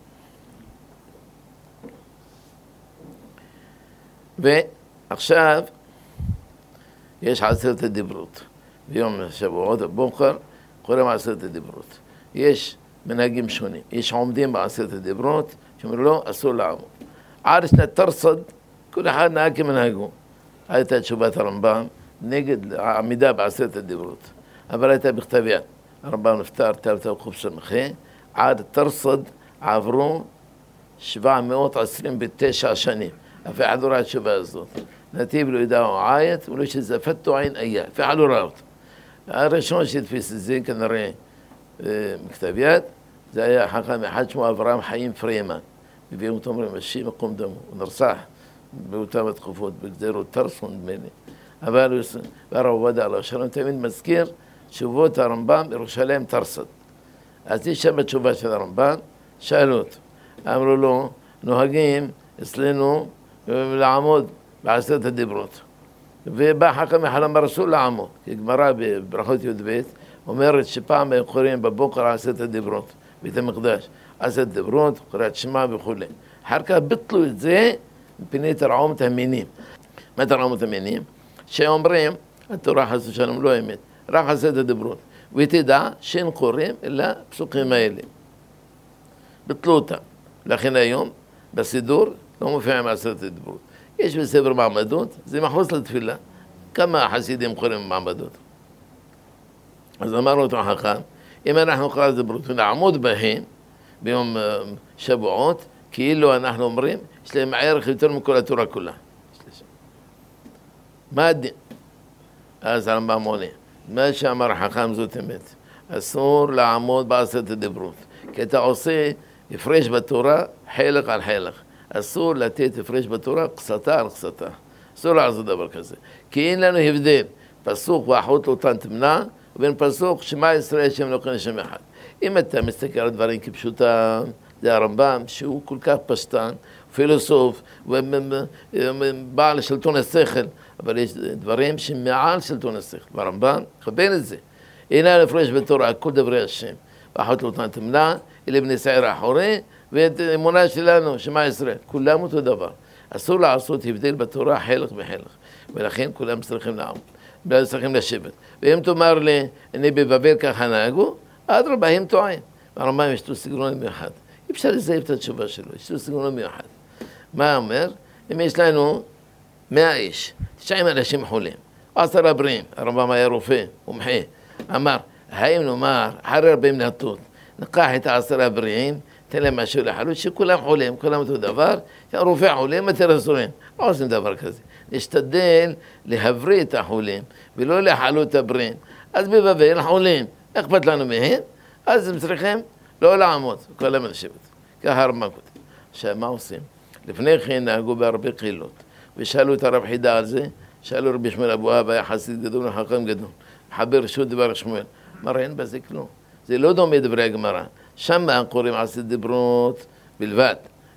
ועכשיו יש עשרת הדיברות. ביום שבועות הבוקר קוראים עשרת הדיברות. יש מנהגים שונים. יש עומדים בעשרת הדיברות, שאומרים לו, אסור לעמוד. עד שנת תרסד, כל אחד נהג כמנהגו. הייתה תשובת הרמב"ם נגד העמידה בעשרת הדיברות. אבל הייתה בכתב יד. הרמב"ם נפטר, תרתה וחופש המחה. עד תרסד עברו שבע מאות עשרים ותשע שנים. אף אחד לא ראה התשובה הזאת. נתיב לא ידעו עיית, ולא שזפתו עין איה. אף אחד לא ראה אותה. הראשון שהתפיס את זה, כנראה מכתב יד, זה היה חכם אחד שמו אברהם חיים פרימן. מביאים אותו אומרים, השם יקום דמו, הוא נרצח באותם התקופות, בגזרות תרסון נדמה לי. אבל הרב עובדיה עליו השלום תמיד מזכיר תשובות הרמב"ם בירושלים תרסד. אז יש שם התשובה של הרמב"ם, שאלו אותו. אמרו לו, נוהגים אצלנו לעמוד בעשרת הדיברות. ובא חכם אחד אמר אסור לעמוד, כי גמרא בברכות י"ב אומרת שפעם היו קוראים בבוקר עשרת הדיברות, בית המקדש, עשרת הדיברות, קריאת שמע וכו'. אחר כך ביטלו את זה מפני תרעומת המינים. מה תרעומת המינים? שאומרים, התורה חס ושלום לא אמת, רק עשרת הדיברות. ותדע שאין קוראים אלא פסוקים האלה. ביטלו אותם. לכן היום בסידור לא מופיע עם עשרת הדיברות. יש בספר מעמדות, זה מחוץ לתפילה. כמה חסידים קוראים מעמדות? אז אמרנו אותו חכם, אם אנחנו קוראים את הדיברות ונעמוד בהם ביום שבועות, כאילו אנחנו אומרים, יש להם ערך יותר מכל התורה כולה. מה הדין? אז הרמב"ם עונה, מה שאמר חכם זאת אמת. אסור לעמוד בעשרת הדיברות, כי אתה עושה הפרש בתורה חלק על חלק. אסור לתת הפרש בתורה קצתה על קצתה. אסור לעשות דבר כזה. כי אין לנו הבדל, פסוק ואחות לא תן תמנע, ובין פסוק שמע ישראל שם אלוקינו שם אחד. אם אתה מסתכל על דברים כפשוטם, זה הרמב"ם שהוא כל כך פשטן, פילוסוף, ובעל שלטון השכל, אבל יש דברים שמעל שלטון השכל. והרמב"ם מכוון את זה. אין לנו הפרש בתורה, כל דברי השם. ואחות לא תן תמנע, אלה בני שעיר אחורי, ואת אמונה שלנו, שמע ישראל, כולם אותו דבר. אסור לעשות הבדל בתורה חלק בחלק, ולכן כולם צריכים לעמוד, צריכים לשבת. ואם תאמר לי, אני בבבל ככה נהגו, אדרבה, הם טועים. הרמב"ם יש לו סגנון מיוחד. אי אפשר לזייף את התשובה שלו, יש לו סגנון מיוחד. מה אומר? אם יש לנו מאה איש, תשעים אנשים חולים, עשרה בריאים, הרמב"ם היה רופא, מומחה, אמר, האם נאמר, אחרי הרבה מנהטות, נקח את העשרה בריאים, תן להם משהו לחלות, שכולם חולים, כולם אותו דבר, הרופא חולים, יותר אסורים. לא עושים דבר כזה. נשתדל להבריא את החולים, ולא לחלות את הבריאים. אז בבבל חולים, אכפת לנו מהם, אז הם צריכים לא לעמוד, כולם לשבת. ככה הרמב"ם כותב. עכשיו, מה עושים? לפני כן נהגו בהרבה קהילות, ושאלו את הרב חידה על זה, שאלו רבי שמואל אבוהב, היה חסיד גדול וחכם גדול, מחבר רשות דבר שמואל. אמר, אין בזה כלום. זה לא דומה דברי הגמרא. שם קוראים עשרת דיברות בלבד.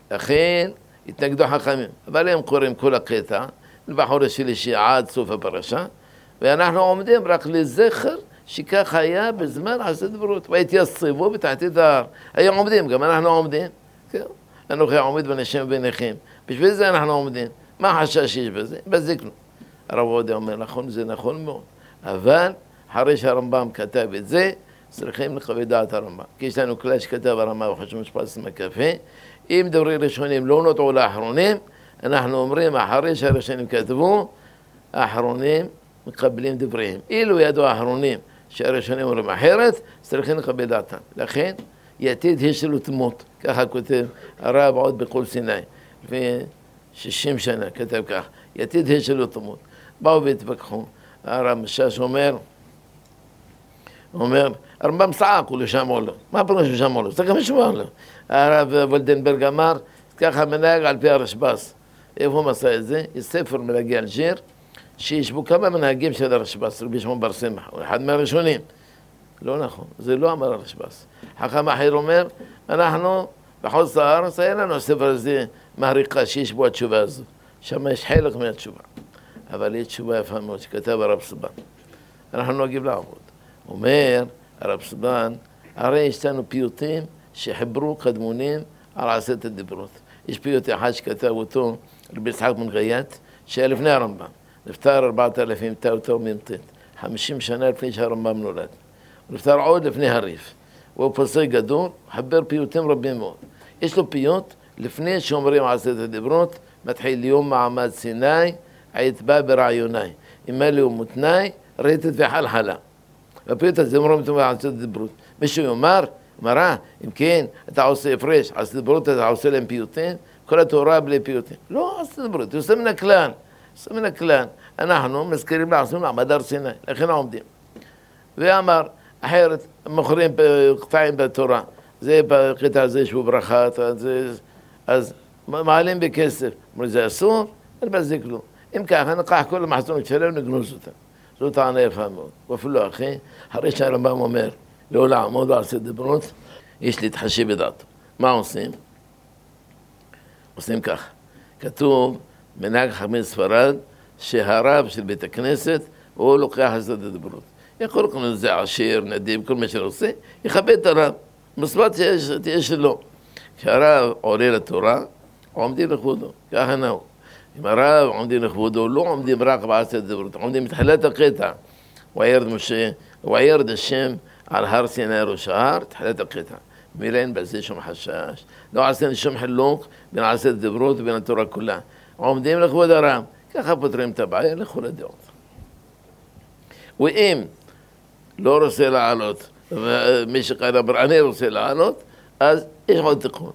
לכן התנגדו חכמים. אבל הם קוראים כל הקטע, בחור השלישי עד סוף הפרשה, ואנחנו עומדים רק לזכר שכך היה בזמן עשרת דיברות. והתייצבו בתחתית ההר. היו עומדים, גם אנחנו עומדים. כן? אנוכי עומד ונשם וביניכם. בשביל זה אנחנו עומדים. מה החשש שיש בזה? בזה כלום. הרב עובדיה אומר, נכון, זה נכון מאוד. אבל אחרי שהרמב"ם כתב את זה, צריכים לכבד דעת הרמב"ם. כי יש לנו כלל שכתב הרמב"ם וחשוב משפט סמקפה. אם דברי ראשונים לא נוטעו לאחרונים, אנחנו אומרים, אחרי שהראשונים כתבו, האחרונים מקבלים דבריהם. אילו ידעו האחרונים שהראשונים אומרים אחרת, צריכים לכבד דעתם. לכן, יתיד יש לו תמות, ככה כותב הרב עוד בכל סיני. לפני שישים שנה כתב כך, יתיד יש לו תמות. באו והתווכחו. הרב משש אומר, אומר, הרמב"ם צעק, הוא לא שמעו לו. מה פרש הוא שמעו לו? צריך גם לשמוע לו. הרב וולדנברג אמר, ככה מנהג על פי הרשב"ס. איפה הוא מסע את זה? יש ספר מנהגי אלג'יר, שישבו כמה מנהגים של הרשב"ס, רבי שמעון בר סמך, אחד מהראשונים. לא נכון, זה לא אמר הרשב"ס. חכם אחר אומר, אנחנו בחוץ לארץ, היה לנו הספר הזה מעריקה שיש בו התשובה הזו. שם יש חלק מהתשובה. אבל יש תשובה יפה מאוד שכתב הרב סבן. אנחנו נוהגים לעבוד. אומר הרב סבן, הרי יש לנו פיוטים שחיברו קדמונים על עשרת הדיברות. יש פיוט אחד שכתב אותו רבי יצחק בן גייט, שהיה לפני הרמב"ם. נפטר ארבעת אלפים תאותו מ"ט, חמישים שנה לפני שהרמב"ם נולד. הוא נפטר עוד לפני הריף. הוא פוסק גדול, חבר פיוטים רבים מאוד. יש לו פיוט, לפני שאומרים עשרת הדיברות, מתחיל יום מעמד סיני, היית בא ברעיוני. אם אלה ומותני, רהיטת וחלחלה. והפיוט הזה אומרים אותו עשרת הדיברות. מישהו יאמר, מראה, אם כן, אתה עושה הפרש, עשרת הדיברות אתה עושה להם פיוטים, כל התורה בלי פיוטים. לא עשרת הדיברות, הוא עושה מן הכלל. עושה מן הכלל. אנחנו מזכירים לעצמנו מעמד הר סיני, לכן עומדים. ואמר, אחרת, מוכרים קטעים בתורה. זה בקטע הזה שהוא ברכה, אז מעלים בכסף. אומרים, זה אסור? אין בזה כלום. אם ככה, נקח כל המחסונות שלנו ונגנוז אותם. זו טענה יפה מאוד. ואפילו אחי, הרי שהרמב"ם אומר, לא לעמוד על עשרת הדיברות, יש להתחשב בדעתו. מה עושים? עושים ככה. כתוב, מנהג חכמי ספרד, שהרב של בית הכנסת, הוא לוקח עשרת הדיברות. יכול לקרוא לזה עשיר, נדיב, כל מה שעושה, יכבד את הרב. מספר תהיה שלו. כשהרב עולה לתורה, עומדים לכבודו, ככה נהוג. אם הרב עומדים לכבודו, לא עומדים רק בעשרת הדיברות, עומדים מתחילת הקטע. וירד משה, וירד השם על הר סיני ראש ההר, תחילת הקטע. מילה אין בזה שום חשש. לא עשינו שום חילוק בין עשרת הדיברות ובין התורה כולה. עומדים לכבוד הרב, ככה פותרים את הבעיה לכל הדעות. ואם לא רוצה לעלות, מי שקרא אמר, אני רוצה לעלות, אז יש עוד תיקון,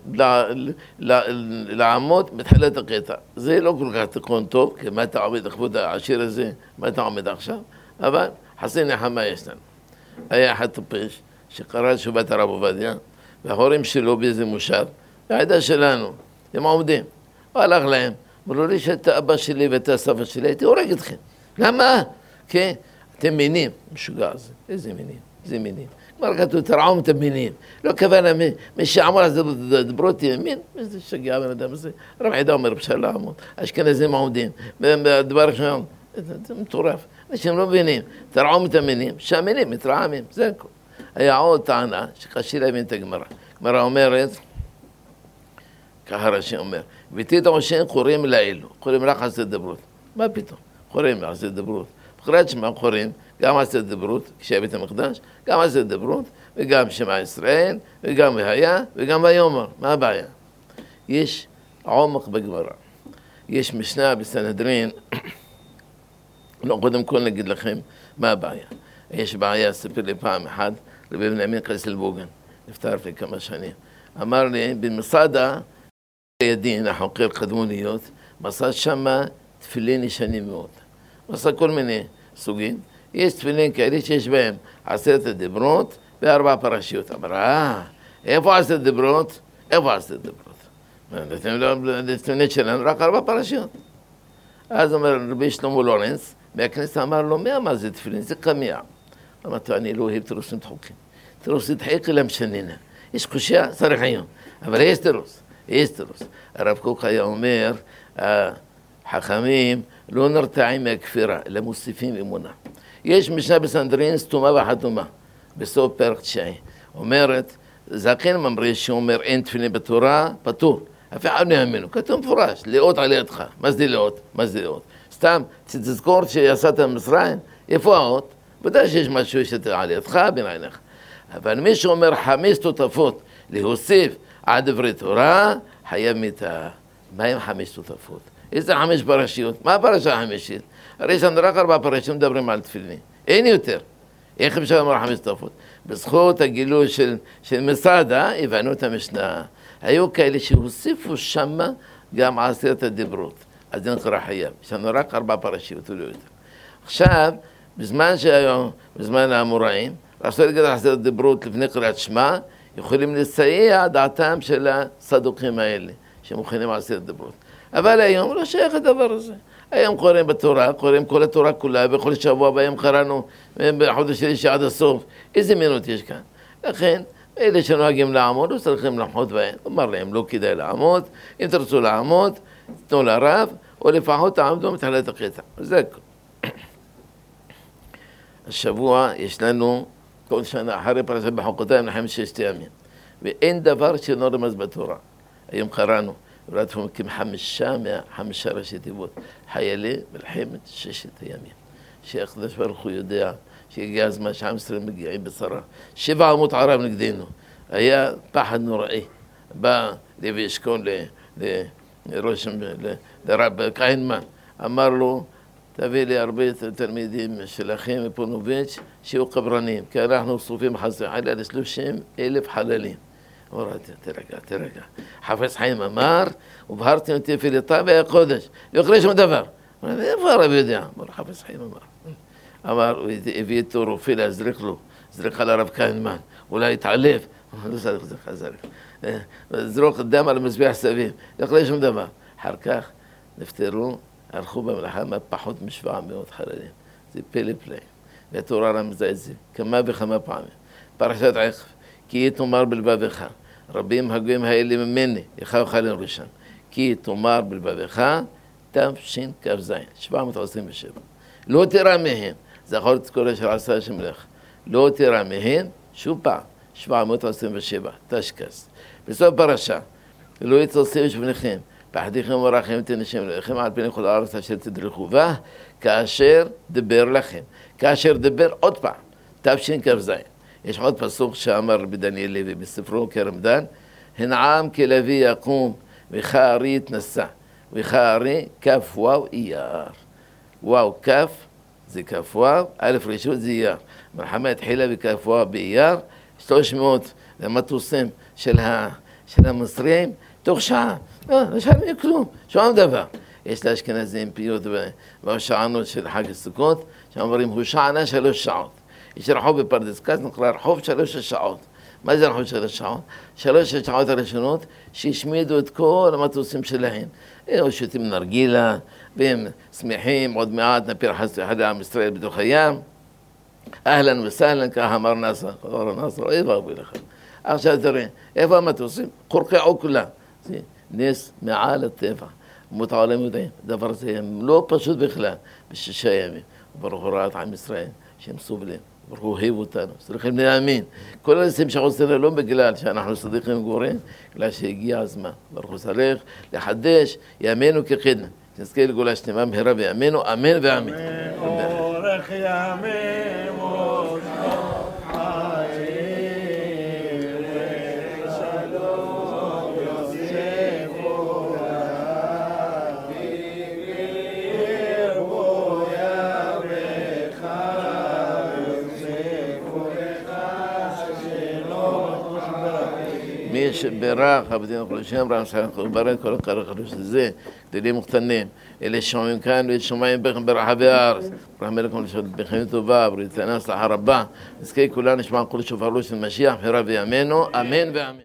לעמוד מתחילת הקטע. זה לא כל כך תיקון טוב, כי מה אתה עומד לכבוד העשיר הזה, מה אתה עומד עכשיו, אבל חסי נחמה יש לנו. היה אחד טיפש שקרא תשובת הרב עובדיה, וההורים שלו באיזה מושב, והעדה שלנו, הם עומדים. הוא הלך להם, אמרו לי שאתה אבא שלי ואתה סבא שלי, הייתי הורג אתכם. למה? כי אתם מינים, משוגע הזה, איזה מינים, איזה מינים. כבר כתוב, תרעום את המינים. לא כוונה, מי שאמר על זה דברות ימין, איזה שגע בן אדם הזה. רב עידה אומר, בשביל לעמוד, אשכנזים עומדים, בדבר ראשון, זה מטורף. אנשים לא מבינים, תרעום את המינים, שהמינים מתרעמים, זה הכל. היה עוד טענה שקשה להבין את הגמרא. הגמרא אומרת, ככה רש"י אומר, ותית עושן קוראים לאלו, קוראים רק עשרת דיברות. מה פתאום? קוראים עשרת דיברות. בקריאת שמע קוראים גם עשרת דיברות, כשהיה בית המקדש, גם עשרת דיברות, וגם שמע ישראל, וגם והיה, וגם ויאמר. מה הבעיה? יש עומק בגמרא. יש משנה בסנהדרין, לא, קודם כל נגיד לכם מה הבעיה. יש בעיה, ספר לי פעם אחת, רבי בנימין קייסלבוגן, נפטר לפני כמה שנים. אמר לי, במסעדה, ידין, החוקר קדמוניות, מסע שמה תפילין ישנים מאוד. מסע כל מיני סוגים. יש תפילין כאלה שיש בהם עשרת הדיברות וארבע פרשיות. אמר, אה, איפה עשרת הדיברות? איפה עשרת הדיברות? לתפילין שלנו רק ארבע פרשיות. אז אומר רבי שלמה לורנס, מהכנסת אמר לו, מי אמר זה תפילין? זה קמיע. אמרתי, אני לא אוהב תירוסים דחוקים. תירוס דחוק אלא משננה. יש קושיה, צריך היום. אבל יש תירוס, יש תירוס. הרב קוק היה אומר, החכמים לא נרתעים מהכפירה, אלא מוסיפים אמונה. יש משנה בסנהדרין, סתומה וחתומה, בסוף פרק תשעי. אומרת, זקן ממריא שאומר, אין תפילין בתורה, פטור. אף אחד לא יאמינו, כתוב מפורש, לאות על ידך. מה זה לאות? מה זה לאות? סתם, תזכור שיצאת ממצרים, איפה האות? ודאי שיש משהו שאתה על ידך בין עיניך. אבל מי שאומר חמש תותפות להוסיף על דברי תורה, חייב מיתה. מה עם חמש תותפות? איזה חמש פרשיות? מה הפרשה החמישית? הרי יש לנו רק ארבע פרשים מדברים על תפילין. אין יותר. איך אפשר לומר חמש תותפות? בזכות הגילוי של, של מסעדה, הבנו את המשנה. היו כאלה שהוסיפו שמה גם עשרת הדיברות. אז זה נקרא חייב. יש לנו רק ארבע פרשיות ולא יותר. עכשיו, בזמן שהיום, בזמן האמוראים, רצו להגיד עשרת הדיברות לפני קריאת שמע, יכולים לסייע דעתם של הסדוקים האלה, שמוכנים עשרת הדיברות. אבל היום לא שייך הדבר הזה. היום קוראים בתורה, קוראים כל התורה כולה, בכל שבוע בהם קראנו בחודש שלישי עד הסוף. איזה מינות יש כאן? לכן, אלה שנוהגים לעמוד, לא צריכים לעמוד בהם. אומר להם, לא כדאי לעמוד. אם תרצו לעמוד, תנו לרב, או לפחות תעמדו מתחילת הקטע. זה הכל. השבוע יש לנו כל שנה אחרי פרשת בחוקותיי מלחמת ששת הימים. ואין דבר שאינו רמז בתורה. היום קראנו, ראיתם כחמישה מהחמישה ראשי תיבות, חיילי מלחמת ששת הימים. שהקדוש ברוך הוא יודע שהגיע הזמן שעם ישראל מגיעים בצרה. שבע עמות ערב נגדנו. היה פחד נוראי. בא לוי אשכול לראש, לרב כהנמן, אמר לו, תביא לי הרבה תלמידים של אחים מפונוביץ' שיהיו קברנים, כי אנחנו שרופים חס וחלילה לשלושים אלף חללים. אמר, תרגע, תרגע. חפץ חיים אמר, ובהרתם אותי תפילתה והיה קודש. לא יקרה שום דבר. אמר, איפה הרב יודע? אמר, חפץ חיים אמר. אמר, הוא הביא איתו רופא להזריק לו, זריק על הרב כהנמן, אולי יתעלב. לא צריך זריק, זריק. זרוק דם על המזבח סביב, לא יקרה שום דבר. אחר כך נפטרו, הלכו במלחמה פחות משבע מאות חללים. זה פלא פלא. והתורה רמזה את זה כמה וכמה פעמים. פרשת עקב, כי תאמר בלבבך, רבים הגויים האלה ממני, יכהו חלן ראשם. כי תאמר בלבבך, תשכ"ז, שבע מאות עשרים ושבע. לא תירא מהם, זכור את כל אשר עשה השם לך. לא תירא מהם, שוב פעם, שבע מאות עשרים ושבע, תשכ"ז. בסוף פרשה, לא יתעשו שבניכם, פחדיכם ורחם תנשם לכם על פני כל הארץ אשר תדרכו בה, כאשר דבר לכם. כאשר דבר עוד פעם, תשכ"ז. יש עוד פסוק שאמר רבי דניאל לוי בספרו כרם דן, הנעם כלוי יקום וכארי יתנשא, וכארי כף וואו אייר. וואו כף זה כף וואו, א' רשות זה אייר. מלחמה התחילה בכף וואו באייר, שלוש מאות למטוסים של, ה, של המצרים, תוך שעה. לא, לא שעה כלום, שום דבר. יש לאשכנזים פיוט והשענות של חג הסוכות, שאומרים הוא שענה שלוש שעות. יש רחוב בפרדס כץ, נקרא רחוב שלוש השעות. מה זה רחוב שלוש שעות? שלוש השעות הראשונות שהשמידו את כל המטוסים שלהם. הם שותים נרגילה, והם שמחים, עוד מעט נפיר חס וחלילה עם ישראל בתוך הים. אהלן וסהלן, כך אמר נאסר, אמר נאסר, אוי ואבוי לכם. עכשיו תראה, איפה המטוסים? קורקעו כולם. זה נס מעל הטבע. מות העולם יודעים, דבר זה לא פשוט בכלל, בשישה ימים. ברוך הוא ראה את עם ישראל, שהם סובלים. ברוך הוא אוהב אותנו, צריכים להאמין. כל הניסים שעושים לא בגלל שאנחנו צדיקים גמורים, בגלל שהגיע הזמן. ברוך הוא צריך לחדש, יאמינו כקדם. נזכה לגאולה שלמה מהרה ויאמינו, אמן ואמן. אורך ימים ושנות חיים ושלום יוסיפו לך וירבו ימיך יוסיפו לך שלום רבים. מי שברך עבדים הקדושים רם שאנחנו ברק כל הקרח הקדוש הזה, גדולים וקטנים, אלה שומעים כאן ושומעים בכם ברחבי הארץ. רחמי לכם לשעות בחיים טובה, בריאות הצלחה רבה. נזכה כולנו נשמע כל שופרו של משיח, מהרה בימינו, אמן ואמן.